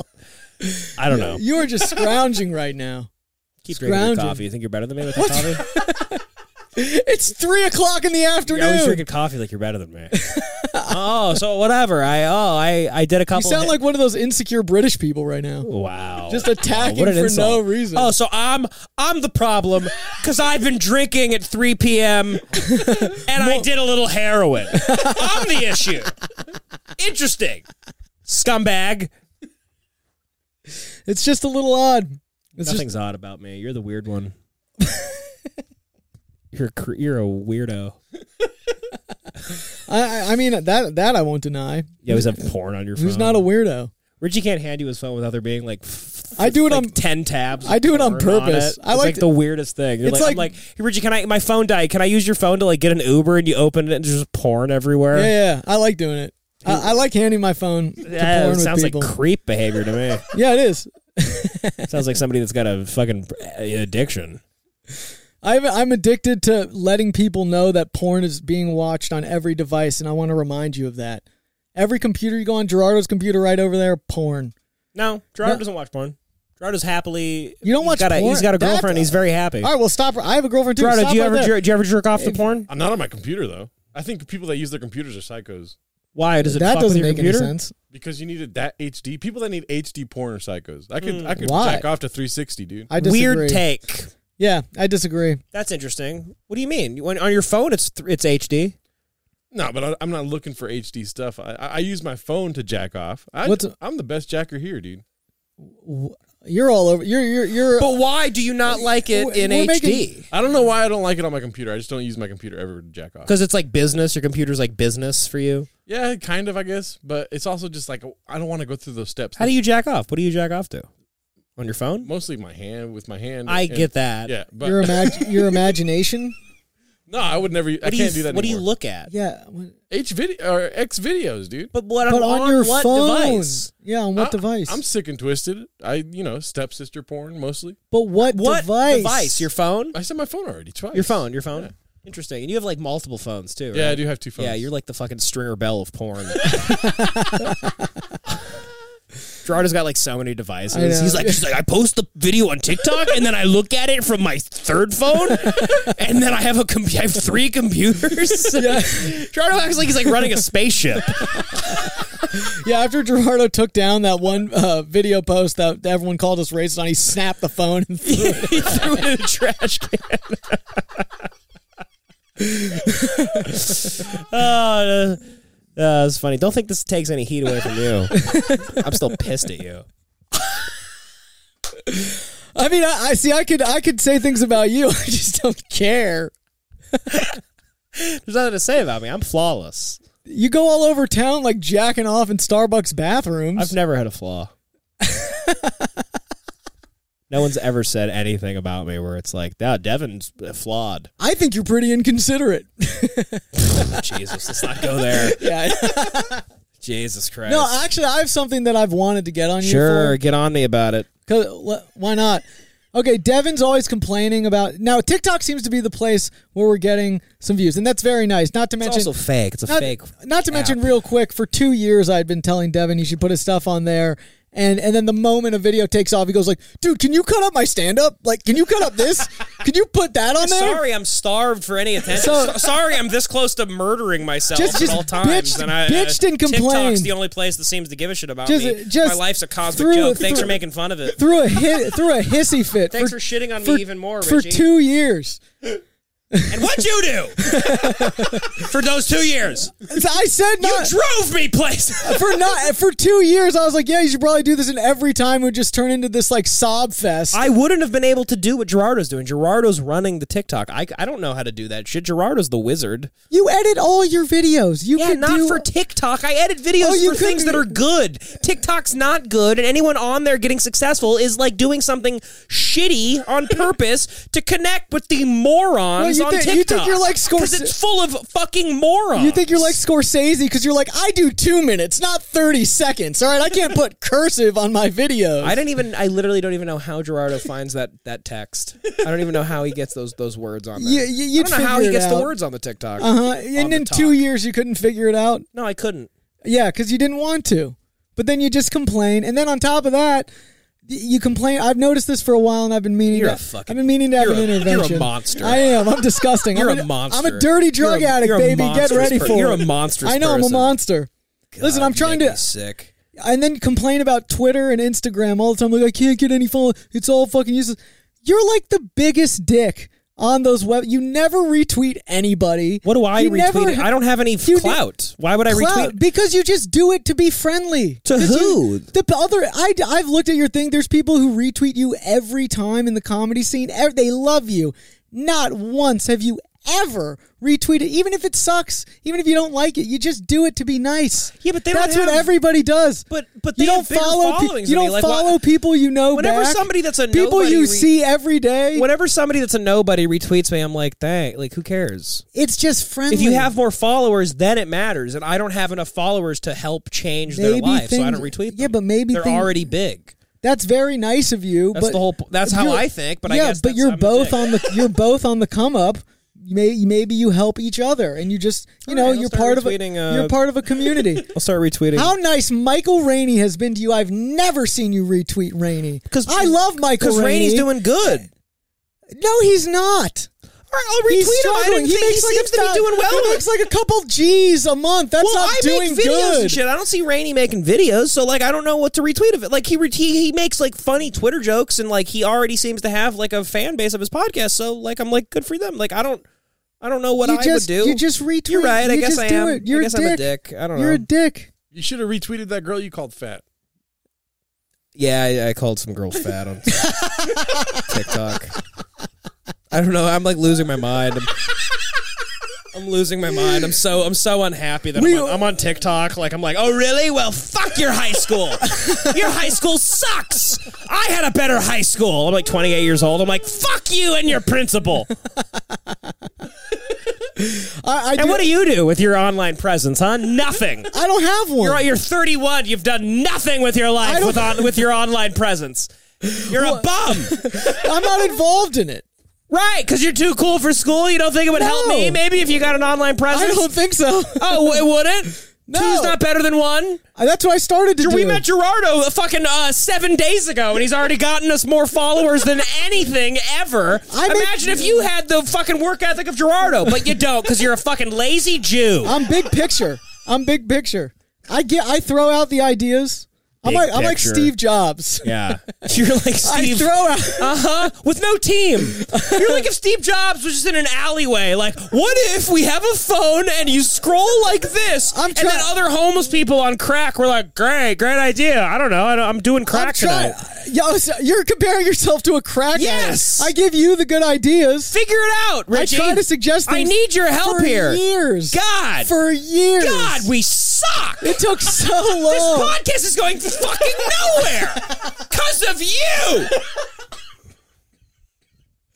I don't know. You are just scrounging right now. Keep drinking your scrounging. coffee. You think you're better than me with your coffee? It's three o'clock in the You're always afternoon. drinking coffee like you're better than me. Oh, so whatever. I oh I I did a You couple. sound hit- like one of those insecure British people right now. Wow. Just attacking What an for insult. no reason. Oh, so I'm I'm the problem because I've been drinking at three p.m. and I did a little heroin. I'm the issue. Interesting. Scumbag. It's just a little odd. It's Nothing's odd about me. You're the weird one. You're a, cr- you're a weirdo. just, I, I- I mean, that that I won't deny. You always have porn on your phone. Who's not a weirdo? Richie can't hand you his phone without there being like f- I do it like on- ten tabs. I do it on porn purpose. it. I it's like like to- the weirdest thing. You're It's like, I'm like- like, hey Richie, can I? My phone died. Can I use your phone to like get an Uber? And you open it and there's just porn everywhere. Yeah, yeah. I like doing it. I, I like handing my phone to Yeah, porn it with sounds people. like creep behavior to me. Yeah, it is. Sounds like somebody that's got a fucking addiction. I'm I'm addicted to letting people know that porn is being watched on every device, and I want to remind you of that. Every computer you go on, Gerardo's computer right over there, porn. No, Gerardo No. doesn't watch porn. Gerardo's happily. You don't he's watch got a, porn? He's got a That- girlfriend. he's very happy. All right, well, stop. I have a girlfriend too. Gerardo, Stop do you right ever there. jer- do you ever jerk off to porn? I'm not on my computer though. I think people that use their computers are psychos Why does it? That fuck with doesn't your make computer? any sense. because you needed that H D. People that need H D porn are psychos. I could I could Why? jack off to three sixty, dude. I disagree. Weird take. Yeah, I disagree. That's interesting. What do you mean? When on your phone, it's th- it's H D. No, but I, I'm not looking for H D stuff. I, I I use my phone to jack off. I, What's- I'm the best jacker here, dude. You're all over. You're you're you're. But why do you not like it in We're H D? making- I don't know why I don't like it on my computer. I just don't use my computer ever to jack off. Because it's like business. Your computer's like business for you. Yeah, kind of, I guess. But it's also just like I don't want to go through those steps. How do you jack off? What do you jack off to? On your phone? Mostly my hand with my hand. I and- get that. Yeah, but your imag- your imagination. no, I would never. I What can't do you, do that. What do you anymore. look at? Yeah, what- H video or X videos, dude. But what but on, on your what phone. device? Yeah, on what I- device? I'm sick and twisted. I, you know, stepsister porn mostly. but what, What device? device? Your phone? I said my phone already twice. Your phone? Your phone? Yeah. Interesting. And you have like multiple phones too, right? Yeah, I do have two phones. Yeah, you're like the fucking Stringer Bell of porn. Gerardo's got like so many devices. I know. He's like, he's like, I post the video on TikTok and then I look at it from my third phone, and then I have a com- I have three computers. Yeah. Gerardo acts like he's like running a spaceship. Yeah, after Gerardo took down that one uh, video post that everyone called us racist on, he snapped the phone and threw it. He threw it in a trash can. Oh, uh, uh, it's funny. Don't think this takes any heat away from you. I'm still pissed at you. I mean, I, I see. I could, I could say things about you. I just don't care. There's nothing to say about me. I'm flawless. You go all over town like jacking off in Starbucks bathrooms. I've never had a flaw. No one's ever said anything about me where it's like, "Yeah, Devin's flawed." I think you're pretty inconsiderate. Jesus, let's not go there. Yeah. Jesus Christ. No, actually, I have something that I've wanted to get on you Sure, for. get on me about it. 'Cause, why not? Okay, Devin's always complaining about... Now, TikTok seems to be the place where we're getting some views, and that's very nice. Not to It's mention... also fake. It's a not, fake. Not to app. mention, real quick, for two years I'd been telling Devin he should put his stuff on there, and and then the moment a video takes off, he goes like, dude, can you cut up my stand-up? Like, can you cut up this? Can you put that on there? Sorry, I'm starved for any attention. So- So, sorry, I'm this close to murdering myself Just- at just all times. bitched- and I, bitched uh, and complained. TikTok's the only place that seems to give a shit about Just- me. just My life's a cosmic threw- joke. Thanks threw- for making fun of it. Threw a hit, threw a hissy fit. Thanks for, shitting on for- me even more, For Richie. two years. And what'd you do for those two years? I said You not... drove me places. for not for two years, I was like, yeah, you should probably do this, and every time it would just turn into this like sob fest. I wouldn't have been able to do what Gerardo's doing. Gerardo's running the TikTok. I, I don't know how to do that shit. Gerardo's the wizard. you edit all your videos. You Yeah, could not do, for TikTok. I edit videos Oh, you for things couldn't- that are good. TikTok's not good, and anyone on there getting successful is like doing something shitty on purpose to connect with the morons Well, you on think- TikTok. you think you're like Scors- because it's full of fucking morons. You think you're like Scorsese because you're like, I do two minutes, not thirty seconds. All right, I can't put cursive on my videos. I don't even. I literally don't even know how Gerardo finds that that text. I don't even know how he gets those those words on there. You- you- you'd I don't know how figure he it gets the out. words on the TikTok. Uh huh. on And the in talk. two years, you couldn't figure it out. No, I couldn't. Yeah, because you didn't want to. But then you just complain, and then on top of that, y- you complain. I've noticed this for a while, and I've been meaning. You're to, a fucking- I've been meaning to have you're an a- you're a intervention. monster. I am. I'm disgusting. You're I'm a monster. I'm a dirty drug You're a- addict, you're a baby. Get monstrous ready per- for you're it. a monstrous I know. I'm a person. monster. Listen, I'm God, you trying make to. me sick. And then complain about Twitter and Instagram all the time. Like, I can't get any follow. It's all fucking useless. You're like the biggest dick on those web. You never retweet anybody. What do I You retweet? never- it? I don't have any You- clout. Why would I Clout, retweet? because you just do it to be friendly. To 'Cause who? you- the other, I, I've looked at your thing. There's people who retweet you every time in the comedy scene. Ev- They love you. Not once have you ever retweeted, even if it sucks, even if you don't like it. You just do it to be nice. Yeah, but they don't That's what have- everybody does. But but you they don't have bigger follow. pe- followings you than me. don't Like, follow why- people you know. Whenever back. somebody that's a people nobody you re- see every day. Whenever somebody that's a nobody retweets me, I'm like, dang, like who cares? It's just friendly. If you have more followers, then it matters, and I don't have enough followers to help change their Maybe life, so I things- don't retweet them. yeah, but maybe they're things- already big. That's very nice of you. That's but the whole. That's how you're- I think. But I yeah, guess but that's, you're I'm a both dick. on the you're both on the come up. You may maybe you help each other, and you just you All know right, I'll you're start part of a retweeting, uh, you're part of a community. I'll start retweeting. How nice Michael Rainey has been to you. I've never seen you retweet Rainey. Because I love Michael Because Rainey. Rainey's doing good. No, he's not. All right, I'll retweet He's him. I struggling. didn't He think he makes like seems a to be thou- doing well. He makes like a couple G's a month. That's well, not I doing make videos good. and shit. I don't see Rainey making videos, so like I don't know what to retweet of it. Like he re- he, he makes like funny Twitter jokes, and like he already seems to have like a fan base of his podcast. So like I'm like good for them. Like I don't I don't know what you I just, would do. You just retweet. You're right. I You guess just I do am. It. You're I guess a dick. I'm a dick. I don't You're know. a dick. You should have retweeted that girl you called fat. Yeah, I, I called some girl fat on TikTok. I don't know. I'm like losing my mind. I'm, I'm losing my mind. I'm so I'm so unhappy that We- I'm, on, I'm on TikTok. Like I'm like, oh really? Well, fuck your high school. Your high school sucks. I had a better high school. I'm like twenty-eight years old. I'm like, fuck you and your principal. I, I And do, what do you do with your online presence, huh? Nothing. I don't have one. You're you're thirty-one. You've done nothing with your I life don't- with on with your online presence. You're a bum. I'm not involved in it. Right, because you're too cool for school. You don't think it would help No. me? Maybe if you got an online presence. I don't think so. Oh, it wouldn't? No. Two's not better than one? That's what I started to do. We met Gerardo uh, fucking uh, seven days ago, and he's already gotten us more followers than anything ever. I make- Imagine if you had the fucking work ethic of Gerardo, but you don't because you're a fucking lazy Jew. I'm big picture. I'm big picture. I get. I throw out the ideas. I'm Big like. I'm like picture. Steve Jobs. Yeah. You're like I Steve. throw out. Uh-huh. With no team. You're like if Steve Jobs was just in an alleyway. Like, what if we have a phone and you scroll like this? I'm and try- then other homeless people on crack were like, great, great idea. I don't know. I don't, I'm doing I'm crack trying. tonight. Yo, so you're comparing yourself to a crack Yes. addict. I give you the good ideas. Figure it out, Richie. I try to suggest I things. need your help for here. Years. God. For years. God, we suck. It took so This long. podcast is going fucking nowhere because of you.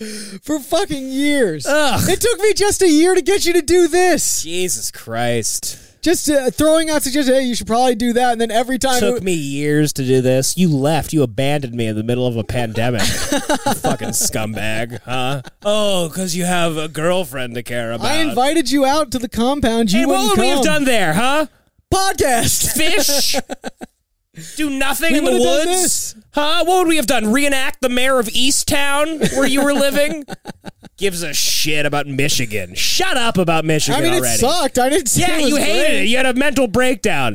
For fucking years. Ugh. It took me just a year to get you to do this. Jesus Christ. Just uh, throwing out suggestions, hey, you should probably do that. And then every time... Took it, me years to do this. You left. You abandoned me in the middle of a pandemic. Fucking scumbag, huh? Oh, because you have a girlfriend to care about. I invited you out to the compound. You Hey, what wouldn't would we come. have done there, huh? Podcast. Fish? Do nothing We in the would've done woods? this. Huh? What would we have done? Reenact the mayor of Easttown where you were living? Gives a shit about Michigan. Shut up about Michigan I mean, already. it sucked. I didn't say Yeah, it was you hated great. it. You had a mental breakdown.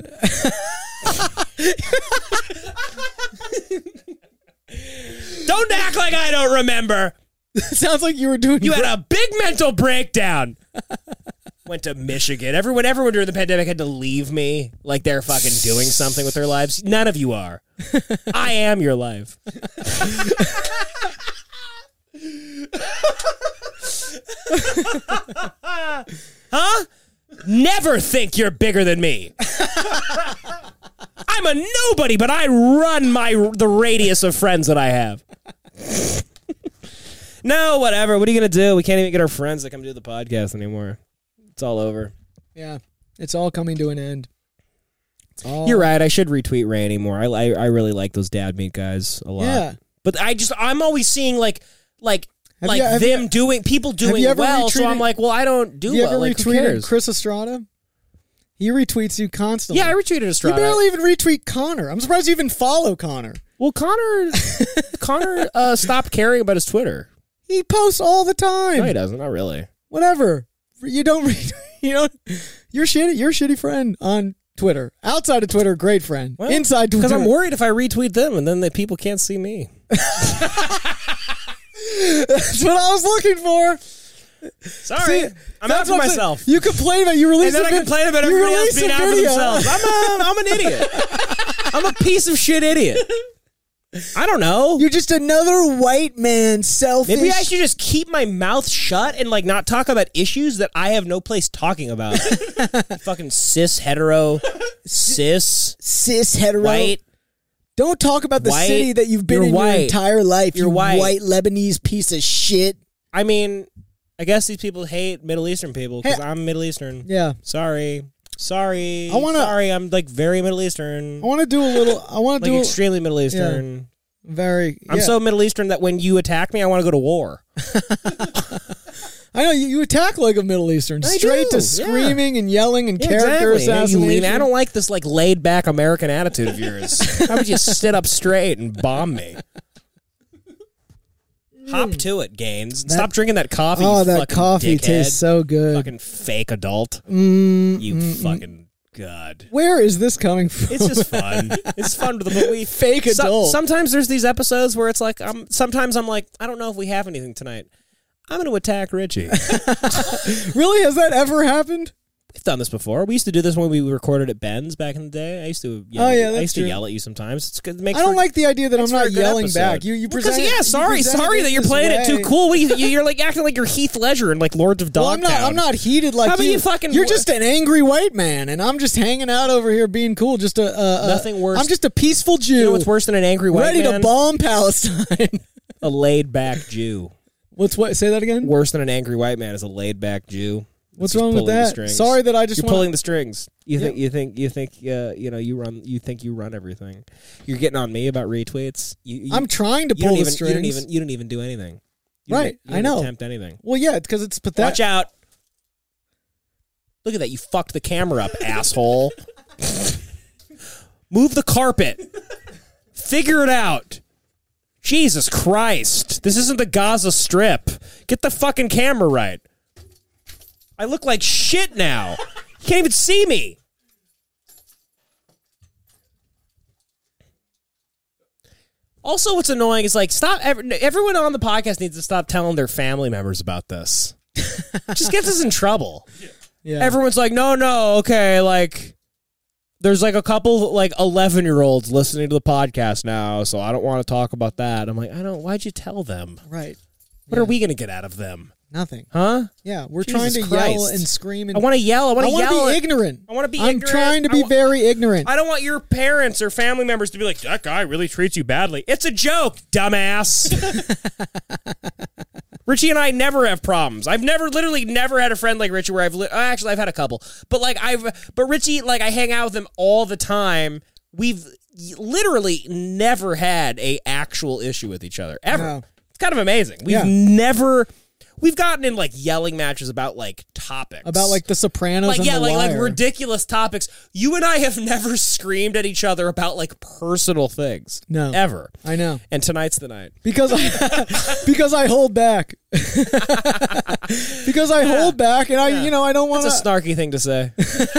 Don't act like I don't remember. Sounds like you were doing You great. had a big mental breakdown. Went to Michigan. Everyone, everyone during the pandemic had to leave me like they're fucking doing something with their lives. None of you are. I am your life. Huh? Never think you're bigger than me. I'm a nobody, but I run my the radius of friends that I have. No, whatever. What are you gonna do? We can't even get our friends to come do the podcast anymore. It's all over. Yeah, it's all coming to an end. It's all- You're right. I should retweet Ray anymore. I, I I really like those dad meat guys a lot. Yeah. But I just I'm always seeing like like Have like you- have them you- doing people doing you ever well. So retweeted- I'm like, well, I don't do You well. ever Like, who retweeted cares? Chris Estrada? He retweets you constantly. Yeah, I retweeted You Estrada. barely even retweet Connor. I'm surprised you even follow Connor. Well, Connor Connor uh, stopped caring about his Twitter. He posts all the time. No, he doesn't. Not really. Whatever. You don't. Re- you don't. You're shitty. You're a shitty friend on Twitter. Outside of Twitter, great friend. Well, Inside Twitter, Because I'm worried if I retweet them and then the people can't see me. That's what I was looking for. Sorry. See, I'm that's out for what I'm saying. myself. You complain about you release And then a I vid- complain about you everybody else release being a out for video. themselves. I'm, a, I'm an idiot. I'm a piece of shit idiot. I don't know. You're just another white man, selfish. Maybe I should just keep my mouth shut and like not talk about issues that I have no place talking about. Fucking cis hetero, cis cis hetero. white. Don't talk about the White. city that you've been You're in white. your entire life. You're you white. white Lebanese piece of shit. I mean, I guess these people hate Middle Eastern people because Hey, I'm Middle Eastern. Yeah. Sorry, sorry. I wanna- Sorry, I'm like very Middle Eastern. I want to do a little. I want to Like do extremely Middle Eastern. very. I'm yeah. so Middle Eastern that when you attack me, I want to go to war. I know you, you attack like a Middle Eastern, I straight do, to screaming and yelling and Yeah, character exactly. Yeah, you assassination. lean- I don't like this like laid back American attitude of yours. How would you sit up straight and bomb me? Hop to it, Gaines. And Stop drinking that coffee. Oh, you that fucking coffee dickhead. tastes so good. Fucking fake adult. Mm, You mm, mm. fucking god. Where is this coming from? It's just fun. It's fun with the but we Fake so- adult. sometimes there's these episodes where it's like I'm. Sometimes I'm like I don't know if we have anything tonight. I'm going to attack Richie. Really? Has that ever happened? We've done this before. We used to do this when we recorded at Ben's back in the day. I used to. Yell Oh, at yeah, you. I that's used true. to yell at you sometimes. It's good. It makes I don't for- like the idea that I'm makes for a not good yelling episode. back. You you Well, 'cause, present. yeah, you sorry, presented sorry it that you're this playing it too way. cool. What do you, you- you're like acting like you're Heath Ledger and like Lords of Well, I'm Dogtown. not. I'm not heated like How about you. you fucking- You're just an angry white man, and I'm just hanging out over here being cool. Just a uh, Nothing worse- I'm just a peaceful Jew. You know what's worse than an angry white ready man? to bomb Palestine. A laid back Jew. What's what? Say that again. Worse than an angry white man is a laid back Jew. What's Just wrong with pulling the that? strings. Sorry that I just You're wanna- pulling the strings. You Yeah. think you think you think uh, you know you run you think you run everything. You're getting on me about retweets. You, you, I'm trying to you don't pull the even, strings. You don't even you don't even do anything. You Right, don't- you I don't know. Attempt anything. Well, yeah, because it's pathetic. Watch out! Look at that! You fucked the camera up, asshole. Move the carpet. Figure it out. Jesus Christ! This isn't the Gaza Strip. Get the fucking camera right. I look like shit now. You can't even see me. Also, what's annoying is like, stop. Every, everyone on the podcast needs to stop telling their family members about this. Just gets us in trouble. Yeah. Everyone's like, no, no, okay, like, there's like a couple like eleven year olds listening to the podcast now, so I don't want to talk about that. I'm like, I don't. Why'd you tell them? Right. What Yeah. are we gonna get out of them? Nothing. Huh? Yeah, we're Jesus trying to Christ. yell and scream. And I want to yell. I want I to want yell. to be at- ignorant. I want to be I'm ignorant. trying to I be wa- very ignorant. I don't want your parents or family members to be like, that guy really treats you badly. It's a joke, dumbass. Richie and I never have problems. I've never, literally never had a friend like Richie where I've, li- actually, I've had a couple. But, like, I've, but Richie, like, I hang out with him all the time. We've literally never had a actual issue with each other, ever. No. It's kind of amazing. We've Yeah. never, we've gotten in, like, yelling matches about, like, topics. About, like, The Sopranos Like, and yeah, The like, like Wire. ridiculous topics. You and I have never screamed at each other about, like, personal things. No. Ever. I know. And tonight's the night. Because I, because I hold back. Because I hold back, and I, Yeah. you know, I don't want That's to. a snarky thing to say.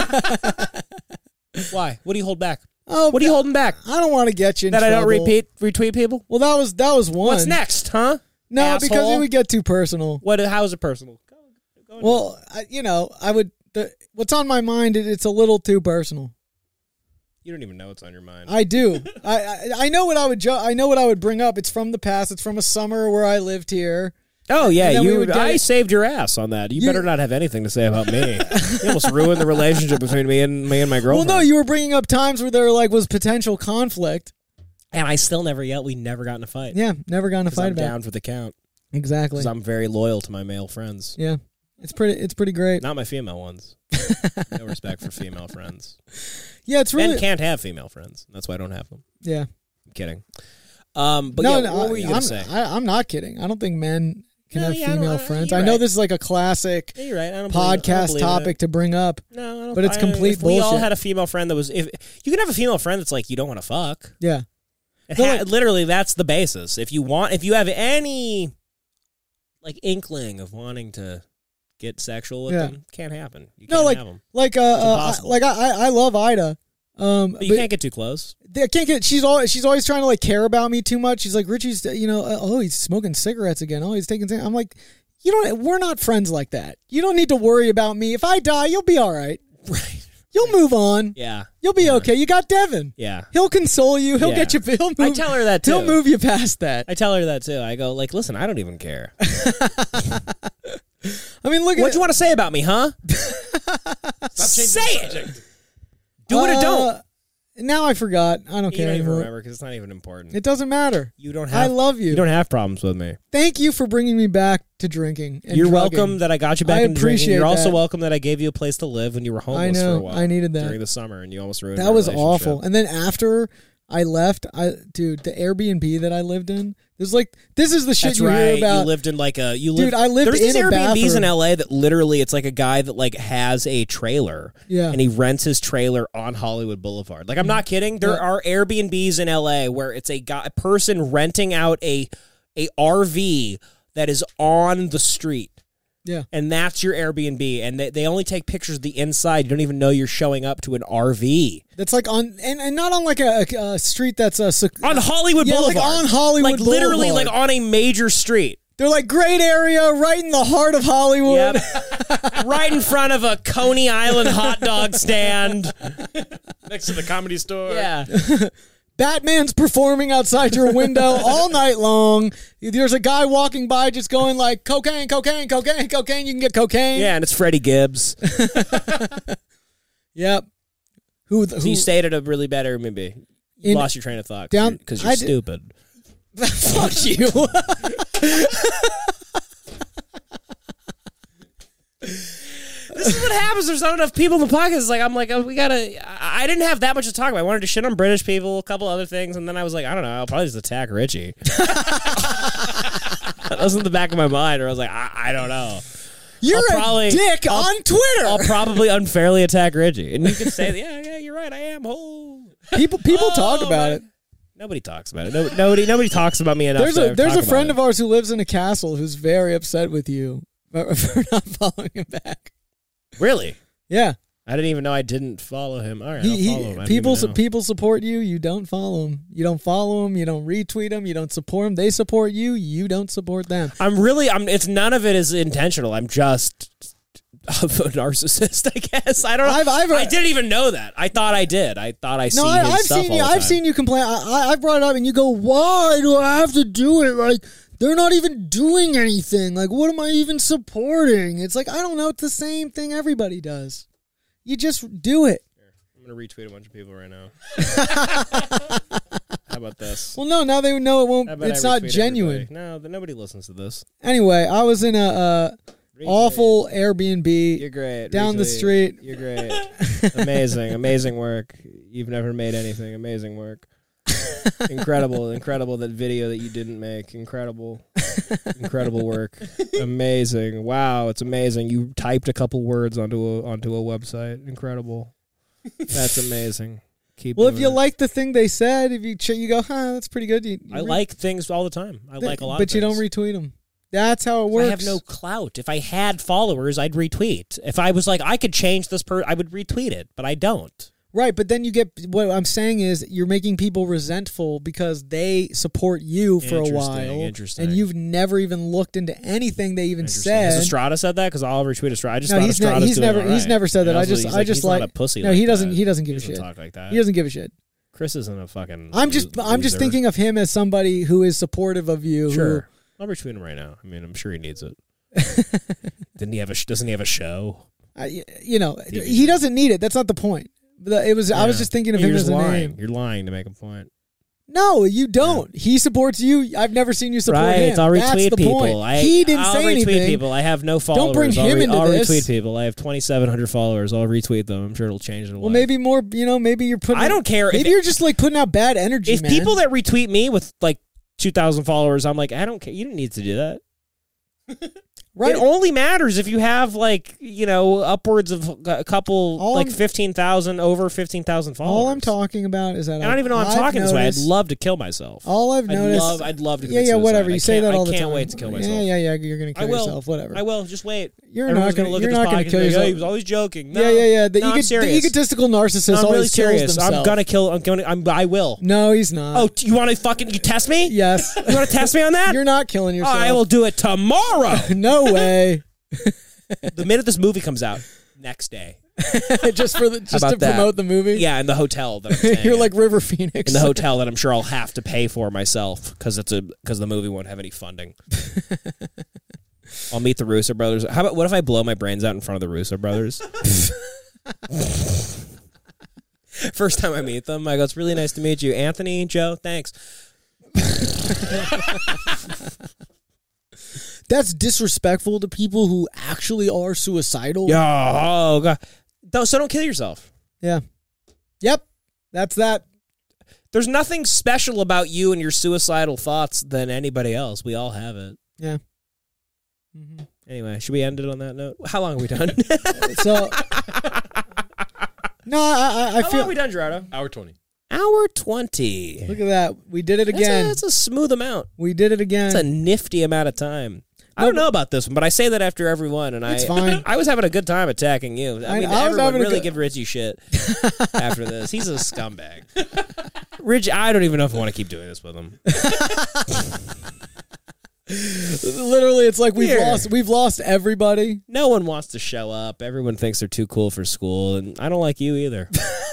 Why? What do you hold back? Oh, What are you holding back? I don't want to get you in That I don't trouble. repeat, retweet people? Well, that was that was one. What's next, huh? No, asshole? because it would get too personal. What? How is it personal? Go, go into Well, I, you know, I would. The, what's on my mind? It, it's a little too personal. it. You don't even know what's on your mind. I do. I, I I know what I would. Jo- I know what I would bring up. It's from the past. It's from a summer where I lived here. oh yeah, and then we you. would get I it- saved your ass on that. You, You- better not have anything to say about me. You almost ruined the relationship between me and me and my Well, girlfriend. no, you were bringing up times where there like was potential conflict. and I still never yelled. We never got in a fight. Yeah, never gotten a 'Cause fight I'm about. down for the count. It. Exactly. Because I'm very loyal to my male friends. Yeah, it's pretty. It's pretty great. Not my female ones. No respect for female friends. Yeah, it's really. Men can't have female friends. That's why I don't have them. Yeah. I'm kidding. Um, but no, yeah, no, what were you I, going I'm, to say? I, I'm not kidding. I don't think men can No, have yeah, I don't- female I- friends. you're I know right. this is like a classic Yeah, you're right. I don't believe it. I don't podcast believe in topic it. to bring up. No, I don't, but it's I- complete if we all bullshit. had a female friend that was, if you can have a female friend that's like you don't want to fuck. Yeah. It They're ha- like- literally, that's the basis. If you want, if you have any like inkling of wanting to get sexual with Yeah. them, can't happen. You No, can't like have them. like uh, uh I, impossible. like I I I love Ida. Um, But you but can't get too close. I can't get. She's always she's always trying to like care about me too much. She's like Richie's. You know. Uh, oh, he's smoking cigarettes again. Oh, he's taking. Cig-" I'm like, you don't. We're not friends like that. You don't need to worry about me. If I die, you'll be all right. Right. You'll move on. Yeah. You'll be okay. You got Devin. Yeah. He'll console you. He'll Yeah. get you. He'll move, I tell her that too. He'll move you past that. I tell her that too. I go like, listen, I don't even care. I mean, look What at. do you want to say about me, huh? Say it. Do it or don't. Uh, Now I forgot. I don't You care don't even anymore. remember because it's not even important. It doesn't matter. You don't have. I love you. You don't have problems with me. Thank you for bringing me back to drinking. And You're drugging. welcome that I got you back I into drinking. appreciate You're also that. welcome that I gave you a place to live when you were homeless I know. for a while. I needed that. during the summer, and you almost ruined. That my was relationship. awful. And then after I left, I dude, the Airbnb that I lived in, there's like this is the shit That's you right. hear about. You lived in like a you Dude, lived. I lived There's these in a Airbnbs bathroom. in L A that literally it's like a guy that like has a trailer. Yeah. And he rents his trailer on Hollywood Boulevard. Like I'm not kidding. There Yeah. are Airbnbs in L A where it's a guy, a person renting out a a R V that is on the street. Yeah. And that's your Airbnb. And they, they only take pictures of the inside. You don't even know you're showing up to an R V. That's like on and, and not on like a, a, a street that's a sec- On Hollywood Yeah, like Boulevard. on Hollywood Like literally Boulevard. like on a major street. They're like great area right in the heart of Hollywood. Yep. Right in front of a Coney Island hot dog stand. Next to the comedy store. Yeah. Batman's performing outside your window all night long. There's a guy walking by just going like cocaine, cocaine, cocaine, cocaine. You can get cocaine. Yeah, and it's Freddie Gibbs. Yep. Who? who So you stayed at a really bad Airbnb. You In- lost your train of thought down- because you're I did- stupid. Fuck you. This is what happens. There's not enough people in the podcast. It's like I'm like, oh, we gotta. I I didn't have that much to talk about. I wanted to shit on British people, a couple other things, and then I was like, I don't know. I'll probably just attack Richie. That was in the back of my mind, or I was like, I, I don't know. You're I'll a probably- dick I'll- on Twitter. I'll probably unfairly attack Richie, and you can say, yeah, yeah, you're right. I am. Oh. people people Oh, talk about my- it. Nobody talks about it. No, nobody, nobody talks about me enough. There's to a there's talk a friend about of ours who lives in a castle who's very upset with you for, for not following him back. it. Really. Yeah, I didn't even know I didn't follow him. All right, he, I'll he- follow him. I didn't people even su- know. people support you. You don't follow him. You don't follow him. You don't retweet him. You don't support him. They support you. You don't support them. I'm really. I'm. It's none of it is intentional. I'm just a narcissist. I guess I don't know. I've- I've- I didn't even know that. I thought I did. I thought I see No, I, his I've stuff seen all you. the I've time. seen you complain. I, I I brought it up, and you go, "Why do I have to do it? Like they're not even doing anything. Like what am I even supporting?" It's like I don't know. It's the same thing everybody does. You just do it. I'm gonna retweet a bunch of people right now. How about about this. Well, no, now they know it won't. I bet It's I not retweet genuine. everybody. No, th- nobody listens to this. Anyway, I was in a uh, awful Airbnb. You're great. Down the Retweet. street. You're great. Amazing, amazing work. You've never made anything. Amazing work. Incredible, incredible that video that you didn't make. Incredible, incredible work. Amazing. Wow, it's amazing. You typed a couple words onto a onto a website. Incredible. That's amazing. Keep. Well, if doing you it. like the thing they said, if you ch- you go, huh, that's pretty good. You, you I re- like things all the time. I like a lot. but of you don't things. retweet them. That's how it works. I have no clout. If I had followers, I'd retweet. If I was like, I could change this per, I would retweet it, but I don't. Right, but then you get what I'm saying is you're making people resentful because they support you for a Interesting, while, interesting. and you've never even looked into anything they even Interesting. said. Has Estrada said that? Because I'll retweet Estrada. I just No, thought he's, ne- Estrada's he's doing never all he's right. never said that. And I also just he's I like, just he's like not a pussy. no, like he doesn't that. he doesn't give a doesn't shit. talk like that. He doesn't give a shit. Chris isn't a fucking. I'm just lo- I'm just loser. thinking of him as somebody who is supportive of you. Sure, I'll retweet him right now. I mean, I'm sure he needs it. Didn't he have a? sh- Doesn't he have a show? Who, I, you know, he doesn't need it. That's not the point. The- It was I was Yeah. just thinking of You're him just as a lying. name. You're lying to make a point. No, you don't. He supports you. I've never seen you support Right, him. I'll That's retweet the people. point. I, he didn't I'll say retweet anything. people. I have no followers. bring I'll, him re- into I'll this. retweet people. I have twenty-seven hundred followers. I'll retweet them. I'm sure it'll change their Well, life. maybe more. You know, maybe you're putting. I don't care. Maybe If- you're just like putting out bad energy. If man. people that retweet me with like two thousand followers, I'm like, I don't care. You didn't need to do that. right, It only matters if you have like, you know, upwards of a couple, All like I'm- fifteen thousand, over fifteen thousand followers. all I'm talking about is that I don't even know I'm I've talking this way. I'd noticed- love to kill myself. All I've I'd noticed. love, I'd love to yeah, commit yeah, suicide. whatever. I You say can't- that all I the time. can't wait to kill myself. Yeah, yeah, yeah. You're gonna I kill will. yourself. Whatever. I will. Just wait. You're Everyone's not gonna. look You're at not this gonna podcast kill and be like, yourself. Oh, he was always joking. No. yeah, yeah, yeah. The, No, I'm ego- serious. the egotistical narcissist No, I'm always really kills serious. himself. I'm gonna kill. I'm gonna. I'm, I will. No, he's not. Oh, t- you want to fucking you test me? yes. You want to test me on that? You're not killing Oh, yourself. I will do it tomorrow. No way. The minute this movie comes out, next day. just for the, just about to that? promote the movie. Yeah, in the hotel that I'm staying You're at. like River Phoenix. in the hotel that I'm sure I'll have to pay for myself because it's a because the movie won't have any funding. I'll meet the Russo brothers. How about what if I blow my brains out in front of the Russo brothers? First time I meet them, I go, "It's really nice to meet you, Anthony, Joe. Thanks." That's disrespectful to people who actually are suicidal. Yeah. Oh god. Don't, so don't kill yourself. Yeah. Yep. That's that. There's nothing special about you and your suicidal thoughts than anybody else. We all have it. Yeah. Mm-hmm. Anyway, should we end it on that note? How long are we done? So. No, I, I, I How long feel. are we done, Gerardo? Hour twenty. Hour twenty. Look at that. We did it That's again. a, that's a smooth amount. we did it again. That's a nifty amount of time. I don't know about this one, but I say that after every one, and It's I fine. I was having a good time attacking you. I, I- mean, I was everyone having a really good- give Richie shit after this. He's a scumbag. Rich, I don't even know if I want to keep doing this with him. Literally, it's like we've Here. lost. We've lost everybody. No one wants to show up. Everyone thinks they're too cool for school, and I don't like you either.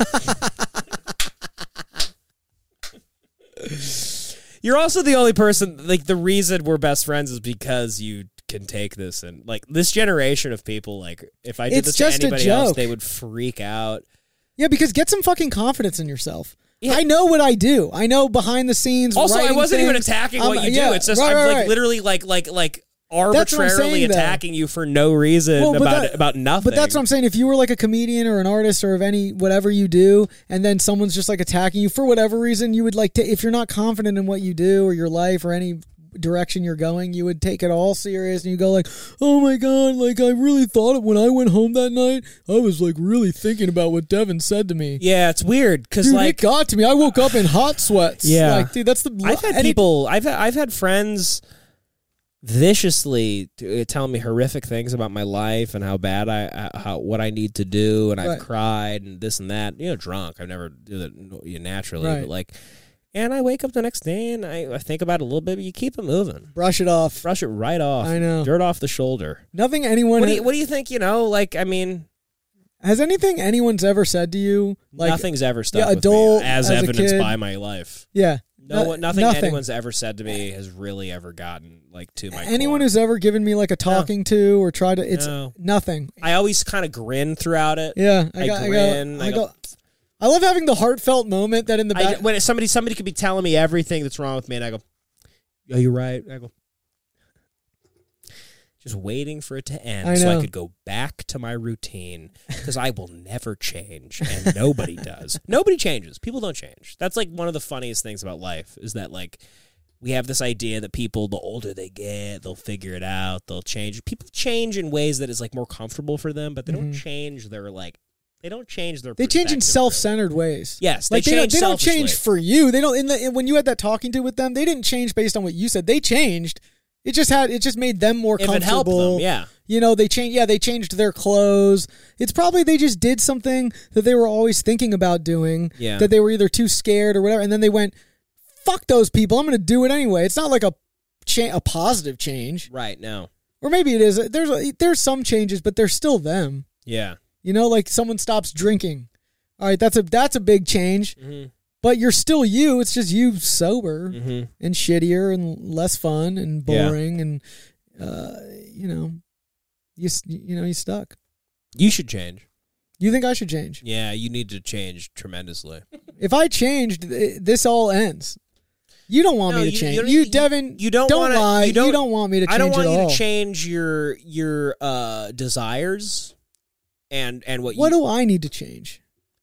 You're also the only person, like, the reason we're best friends is because you can take this. And, like, this generation of people, like, if I did It's this just a to anybody else, joke. they would freak out. Yeah, because get some fucking confidence in yourself. Yeah. I know what I do. I know behind the scenes. Also, I writing wasn't even things. attacking I'm- what you yeah, do. It's just, right, I'm, right, like, right. literally, like, like, like, what I'm arbitrarily saying, though. attacking you for no reason Well, but about that- about nothing. But that's what I'm saying. If you were like a comedian or an artist or of any whatever you do, and then someone's just like attacking you for whatever reason, you would like to. If you're not confident in what you do or your life or any direction you're going, you would take it all serious and you go like, "Oh my god! Like I really thought it when I went home that night. I was like really thinking about what Devin said to me. Yeah, it's weird because, Dude, like, it got to me. I woke up in hot sweats. Yeah. like, dude, that's the. I've had any- people. I've had, I've had friends viciously t- tell me horrific things about my life and how bad I, I how what I need to do, and Right. I've cried and this and that. You know, drunk. I've never do that you know, naturally, Right. but like, and I wake up the next day and I, I think about it a little bit. But you keep it moving. brush it off. Brush it right off. I know. Dirt off the shoulder. Nothing anyone What do you, what do you think? You know, like I mean, has anything anyone's ever said to you. Like, nothing's ever stuck yeah, with adult, me, as, as a evidenced kid. by my life. Yeah. No, No- one, nothing, nothing. anyone's ever said to me has really ever gotten like to my Anyone core. who's ever given me like a talking to or tried to, it's No. nothing. I always kind of grin throughout it. Yeah, I, I got, I grin, go, I I go, go, I love having the heartfelt moment that in the back. I, when somebody somebody could be telling me everything that's wrong with me, and I go, "Oh, you're right." I go, just waiting for it to end I so I know. could go back to my routine because I will never change, and nobody does. Nobody changes. People don't change. That's like one of the funniest things about life is that like we have this idea that people, the older they get, they'll figure it out, they'll change. People change in ways that is like more comfortable for them, but they don't change their like. They don't change their. They change in perspective, self-centered ways. Yes, they like they, don't, change they don't change selfishly. for you. They don't. In the in, when you had that talking to with them, they didn't change based on what you said. They changed. It just had. It just made them more If it helped comfortable. them, yeah. You know, they changed. Yeah, they changed their clothes. It's probably they just did something that they were always thinking about doing. Yeah. That they were either too scared or whatever, and then they went, "Fuck those people! I'm going to do it anyway." It's not like a cha- a positive change, Right, no. or maybe it is. There's a, there's some changes, but they're still them. Yeah. You know, like someone stops drinking. All right, that's a that's a big change. Mm-hmm. But you're still you. It's just you sober Mm-hmm. and shittier and less fun and Yeah. boring and uh, you know, you s- you know you stuck. You should change. You think I should change? Yeah, you need to change tremendously. If I changed, th- this all ends. You don't want No, me to you- change. you You, don't- Devin. you don't don't wanna- lie. you You don't- don't, want me to change I don't want at you all. to change your your uh, desires and and what, What you. do I need to change?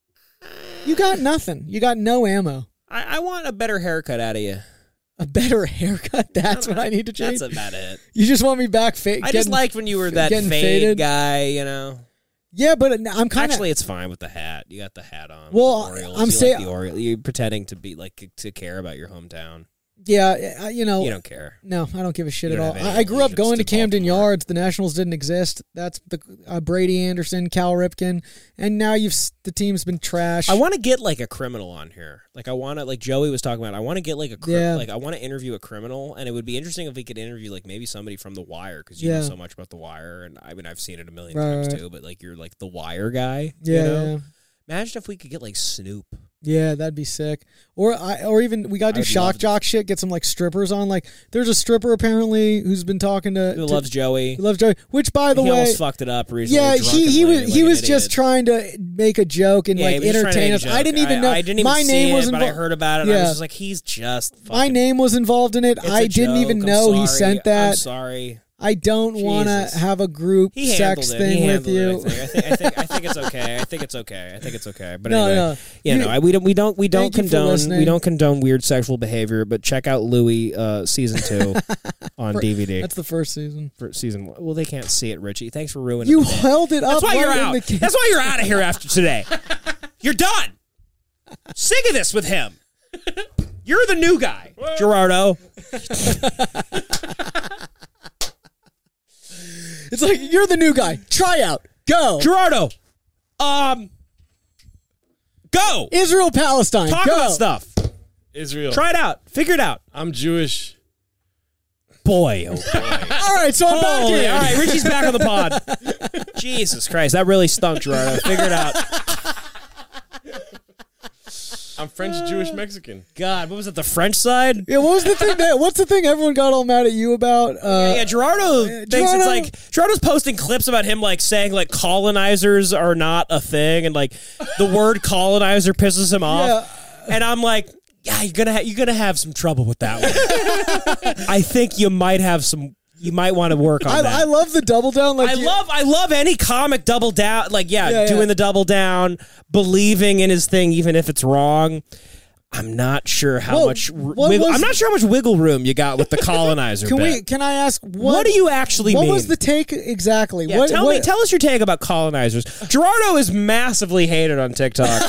You got nothing. You got no ammo. I, I want a better haircut out of you. A better haircut. That's what I need to change. That's about it. You just want me back fake. I just liked when you were that getting fade faded. guy, you know. Yeah, but I'm kind of Actually, it's fine with the hat. You got the hat on. with Well, the Orioles. I'm you say- like the Orioles. You're pretending to be like to care about your hometown. yeah. I- You know, You don't care. no, I don't give a shit You at all. don't have any I I grew up allegiance going to to Camden Baltimore. Yards. The Nationals didn't exist. That's the uh, Brady Anderson, Cal Ripken, and now you've s- the team's been trash. I want to get like a criminal on here. Like I want to, like Joey was talking about. I want to get like a cri- Yeah. like I want to interview a criminal, and it would be interesting if we could interview like maybe somebody from The Wire because you know Yeah. so much about The Wire, and I mean I've seen it a million Right, times right. too. But like you're like The Wire guy. yeah, you know? yeah, Imagine if we could get like Snoop. yeah, that'd be sick. Or I, or even we gotta I do would shock love to- jock shit. Get some like strippers on. Like there's a stripper apparently who's been talking to. Who to- loves Joey? who loves Joey. Which by the he way, almost fucked it up recently. yeah, he he drunkenly, was like he an was just idiot. trying to make a joke and Yeah, he like was just trying to entertain make us. a I joke. didn't even I, know. I didn't even my see name it, was but I involved. heard about it. And I Yeah. was just like, he's just. Fucking, My name was involved in it. it's a I didn't joke. even I'm know he sorry. sent I'm that. sorry. I don't want to Jesus. have a group He sex handled it. thing he with handled you. It, I, think. I think I think I think it's okay. I think it's okay. I think it's okay. But No, anyway, no. yeah, You- no. I, we don't we don't we don't Thank you for condone listening. we don't condone weird sexual behavior. But check out Louie uh, season two on D V D That's the first season. for season one. Well, they can't see it, Richie. Thanks for ruining. You the bit. held it up. That's why right you're in out. the- That's why you're out of here after today. You're done. Sick of this with him. You're the new guy, Gerardo. It's like you're the new guy. Try out. Go. Gerardo. Um. Go. Israel Palestine. Talk Go. about stuff. Israel. Try it out. Figure it out. I'm Jewish. Boy, oh boy. All right, so I'm back Holy, here. all right, Richie's back on the pod. Jesus Christ, that really stunk, Gerardo. Figure it out. I'm French, Jewish, Mexican. God, what was it? The French side? Yeah, what was the thing that? What's the thing everyone got all mad at you about? Uh, yeah, Gerardo thinks Gerardo- it's like Gerardo's posting clips about him like saying like colonizers are not a thing, and like the word colonizer pisses him off. Yeah. And I'm like, yeah, you're gonna ha- you're gonna have some trouble with that one. I think you might have some. You might want to work on I, that. I love the double down. Like I you- love I love any comic double down, like yeah, Yeah, yeah. doing the double down, believing in his thing even if it's wrong. I'm not sure how Well, much. r- what wiggle, was- I'm not sure how much wiggle room you got with the colonizer. Can bit. we? Can I ask what? What, do you actually What mean? was the take exactly? Yeah, what, tell what, me. Tell us your take about colonizers. Gerardo is massively hated on TikTok.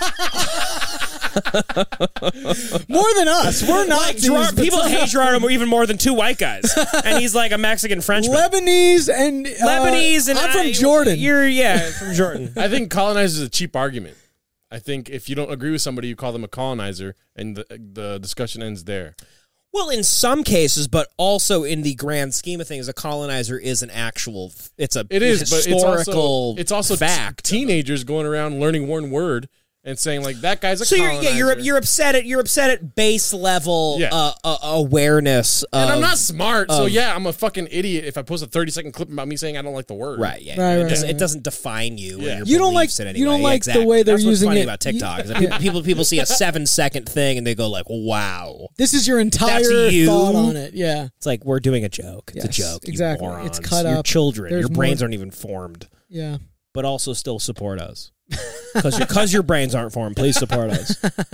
more than us. We're not. Like, Gerard, people hate Gerardo more- even more than two white guys, and he's like a Mexican Frenchman. Lebanese and uh, Lebanese and I'm from I- Jordan. You're yeah from Jordan. I think colonizer is a cheap argument. I think if you don't agree with somebody, you call them a colonizer, and the the discussion ends there. Well, in some cases, but also in the grand scheme of things, a colonizer is an actual. It's a It is, but it's historical. also it's also t- fact. teenagers going around learning one word and saying like that guy's a So you're colonizer. yeah you're you're upset at you're upset at base level Yeah. uh, uh, awareness. Of, and I'm not smart, so of- yeah, I'm a fucking idiot if I post a thirty second clip about me saying I don't like the word. Right, yeah, Right, it, right, doesn't, right. it doesn't define you. Yeah. Or your You don't like- beliefs in any you don't way. like exactly. the way they're That's using what's funny it. about TikTok. You- is that people, people people see a seven second thing and they go like, "Wow!" This is your entire That's you? thought on it. Yeah. It's like we're doing a joke. It's Yes, a joke. you exactly. morons. It's cut You're up. children. There's Your brains more- aren't even formed, Yeah. but also still support us because because your brains aren't formed. Please support us.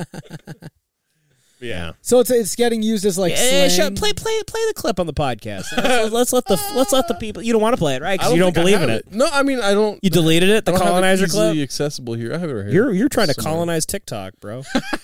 Yeah. So it's it's getting used as like Eh, slang. show- play play play the clip on the podcast. Let's, let's let the let's let the people. You don't want to play it, right? I Because you don't think I believe in have it. No, I mean I don't. You deleted it. The I don't colonizer have it easily clip. accessible here. I have it right here. You're you're trying to Somewhere. colonize TikTok, bro.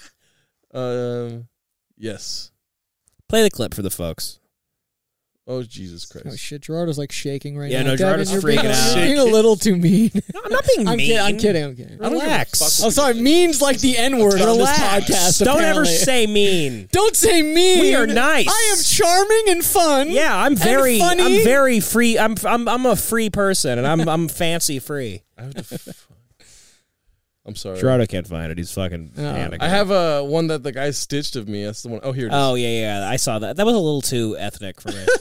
Um. Yes. Play the clip for the folks. Oh Jesus Christ. Oh shit, Gerardo's like shaking right Yeah, now. no, Devin, Gerardo's you're freaking being, out. You're being a little too mean. No, I'm not being I'm, mean. kid- I'm kidding. I'm kidding. I don't give a Relax. fuck. Oh, sorry. Mean's like the N word on this Relax. podcast. Don't ever apparently. say mean. Don't say mean. We are nice. I am charming and fun. Yeah, I'm very and funny. I'm very free. I'm I'm I'm a free person and I'm I'm fancy free. I have to. F- I'm sorry. Gerardo can't find it. He's fucking panicking. I have a one that the guy stitched of me. That's the one. Oh, here it is. Oh yeah, yeah. I saw that. That was a little too ethnic for me.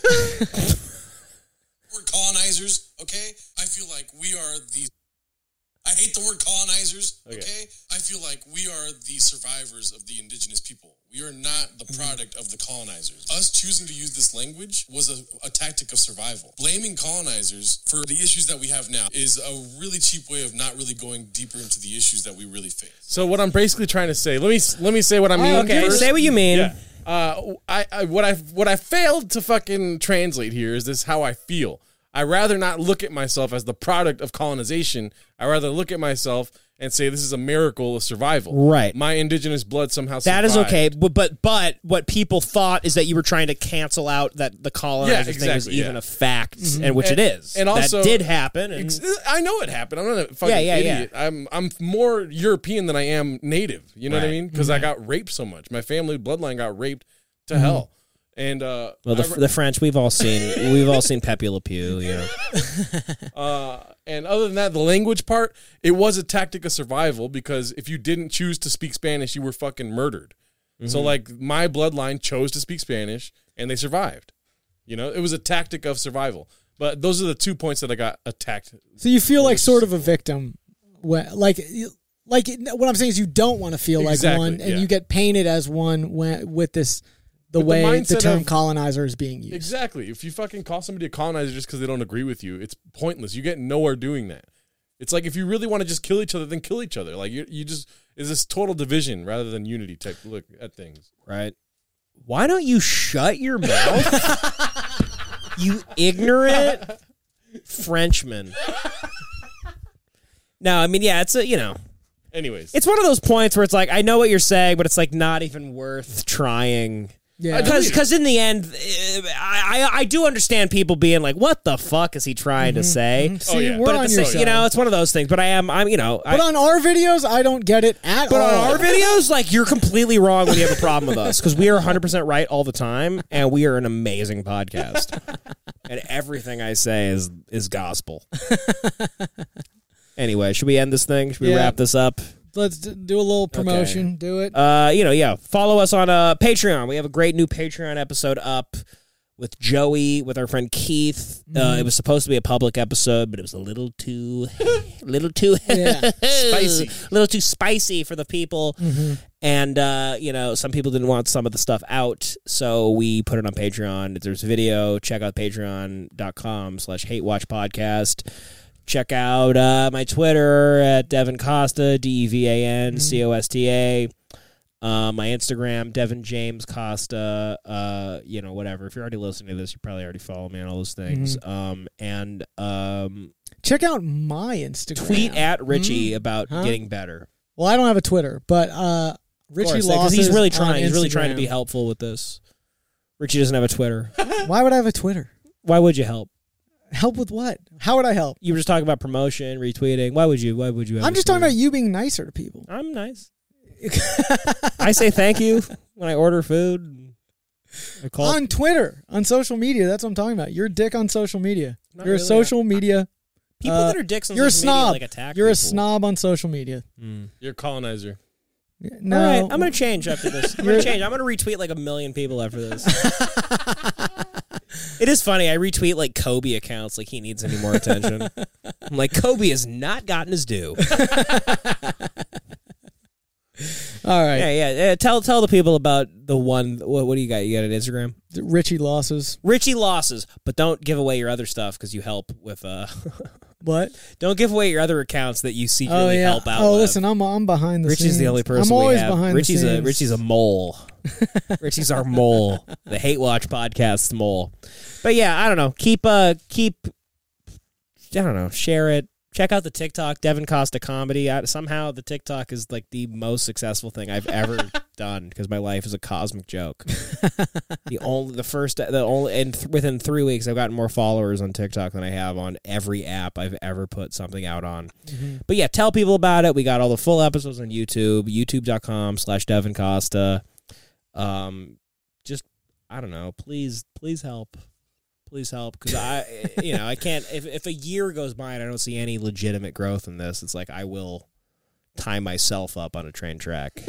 We're colonizers, okay? I feel like we are the... I hate the word colonizers, okay? Okay. I feel like we are the survivors of the indigenous people. We are not the product of the colonizers. Us choosing to use this language was a, a tactic of survival. Blaming colonizers for the issues that we have now is a really cheap way of not really going deeper into the issues that we really face. So what I'm basically trying to say. Let me let me say what I mean. okay, first. say what you mean. Yeah. Uh, I, I what I what I failed to fucking translate here is this how I feel. I rather not look at myself as the product of colonization. I rather look at myself and say this is a miracle of survival. Right. My indigenous blood somehow That is survived. okay, but, but but what people thought is that you were trying to cancel out that the colonizer Yeah, thing was exactly, even yeah. a fact, and which And- it is. and also- that did happen. And, Ex- I know it happened. I'm not a fucking Yeah, yeah, yeah. idiot. I'm I'm more European than I am native. You know what I Right. mean? Because I got raped so much. My family bloodline got raped to hell. And uh, well, the, I- the French we've all seen. We've all seen Pepe Le Pew. You know. Uh, and other than that, the language part, it was a tactic of survival because if you didn't choose to speak Spanish, you were fucking murdered. So, like, my bloodline chose to speak Spanish and they survived. You know, it was a tactic of survival. But those are the two points that I got attacked. So you feel like sort of a victim, when, like, you- like what I'm saying is you don't want to feel like Exactly, one, and yeah. you get painted as one when, with this the With the way the, mindset term of- colonizer is being used. Exactly. If you fucking call somebody a colonizer just because they don't agree with you, it's pointless. You get nowhere doing that. It's like if you really want to just kill each other, then kill each other. Like, you, you just, is this total division rather than unity type look at things. Right. Why don't you shut your mouth? You ignorant Frenchman. No, I mean, yeah, it's a, you know, Anyways. it's one of those points where it's like, I know what you're saying, but it's like not even worth trying. Yeah. Because because in the end, uh, I, I I do understand people being like, what the fuck is he trying to say? See, yeah. we're But on at the your same, side. you know, it's one of those things. But I am, I'm, you know, I, but on our videos, I don't get it at But all. on our videos, like, you're completely wrong when you have a problem with us because we are one hundred percent right all the time, and we are an amazing podcast. And everything I say is is gospel. Anyway, should we end this thing? Should we Yeah. wrap this up? Let's d- do a little promotion. Do it. Uh, you know, yeah. Follow us on uh, Patreon. We have a great new Patreon episode up with Joey, with our friend Keith. Uh, it was supposed to be a public episode, but it was a little too, little too Yeah. spicy, a little too spicy for the people. And uh, you know, some people didn't want some of the stuff out, so we put it on Patreon. There's video. Check out patreon dot com slash hate watch podcast. Check out uh, my Twitter at Devin Costa, D E V A N C O S T A. Uh, my Instagram, Devin James Costa. Uh, you know, whatever. If you're already listening to this, you probably already follow me on all those things. Um, and um, Check out my Instagram. tweet at Richie about Huh? getting better. Well, I don't have a Twitter, but uh, Richie Because Losses he's really on trying. He's really trying to Instagram. be helpful with this. Richie doesn't have a Twitter. Why would I have a Twitter? Why would you help? Help with what? How would I help? You were just talking about promotion, retweeting. Why would you? Why would you? Have I'm a just talking Twitter? about you being nicer to people. I'm nice. I say thank you when I order food. I call. On Twitter, on social media. That's what I'm talking about. You're a dick on social media. Not You're really. a social media People Uh, that are dicks on you're a social media snob. like attack You're a people. snob on social media. You're a colonizer. No, All right, I'm gonna change after this. I'm gonna change. I'm gonna retweet like a million people after this. It is funny. I retweet like Kobe accounts like he needs any more attention. I'm like, Kobe has not gotten his due. All right, Yeah, yeah. yeah. Tell tell the people about the one. What, what do you got? You got an Instagram? Richie losses. Richie losses, but don't give away your other stuff because you help with. uh What? Don't give away your other accounts that you secretly Oh yeah. help out. Oh, with. listen, I'm I'm behind the Richie's scenes. the only person I'm always we have. behind Richie's the a scenes. Richie's a mole. Richie's our mole. The Hate Watch podcast mole. But yeah, I don't know. Keep uh keep I don't know, share it. Check out the TikTok, Devin Costa Comedy. I, somehow the TikTok is like the most successful thing I've ever done because my life is a cosmic joke. the only, the first, the only, and th- within three weeks, I've gotten more followers on TikTok than I have on every app I've ever put something out on. Mm-hmm. But yeah, tell people about it. We got all the full episodes on YouTube, youtube.com slash Devin Costa. Um, just, I don't know, please, please help. Please help, because I, you know, I can't. If if a year goes by and I don't see any legitimate growth in this, it's like I will tie myself up on a train track.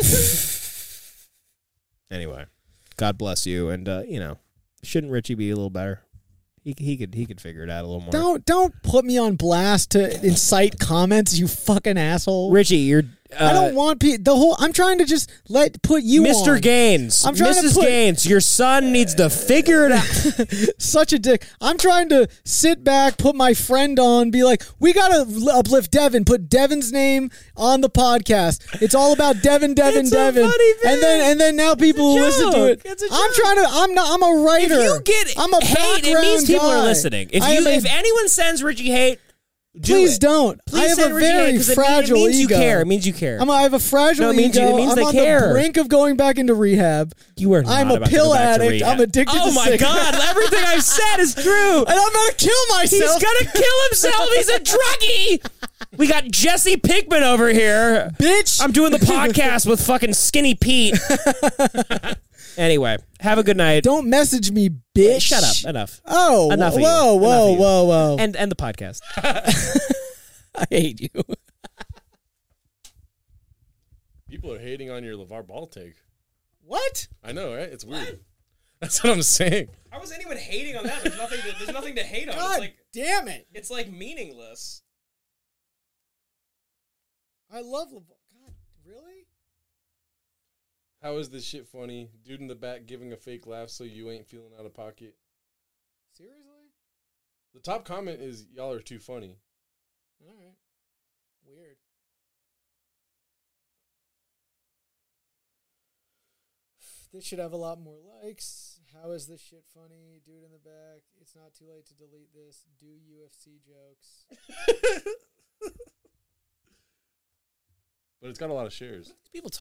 Anyway, God bless you, and uh, you know, shouldn't Richie be a little better? He he could he could figure it out a little more. Don't don't put me on blast to incite comments, you fucking asshole. Richie, you're. Uh, I don't want pe- the whole. I'm trying to just let put you, Mister on. Gaines. I'm trying to Missus put- Gaines, your son needs to figure it out. Such a dick. I'm trying to sit back, put my friend on, be like, we gotta uplift Devin. Put Devin's name on the podcast. It's all about Devin, Devin, It's a Devin. funny thing. And then and then now people will listen to joke. it. It's a I'm joke. trying to. I'm not. I'm a writer. If you get I'm a hate, it background means people guy. are listening. If I you am a- if anyone sends Richie hate, do please it. don't. Please I have send a Richie hate, very 'cause it mean- fragile it means ego. you care. It means you care. I'm a, I have a fragile No, it means you- ego. it means I'm they on care. the brink of going back into rehab. You are. I'm not a about to pill go back to addict. rehab. I'm addicted Oh to my cigarettes. God! Everything I've said is true. And I'm gonna kill He's myself. gonna kill himself. He's a druggie. We got Jesse Pinkman over here. Bitch. I'm doing the podcast with fucking Skinny Pete. Anyway, have a good night. Don't message me, bitch. Shut up. Enough. Oh, Enough of you. whoa, Enough whoa, of you. whoa, whoa. End end the podcast. I hate you. People are hating on your LeVar Ball take. What? I know, right? It's weird. That's what I'm saying. How was anyone hating on that? There's nothing. To, there's nothing to hate on. God It's like damn it. it's like meaningless. I love LeVar. God, really? How is this shit funny? Dude in the back giving a fake laugh so you ain't feeling out of pocket. Seriously? The top comment is, y'all are too funny. All right. Weird. This should have a lot more likes. How is this shit funny? Dude in the back. It's not too late to delete this. Do U F C jokes. But it's got a lot of shares. People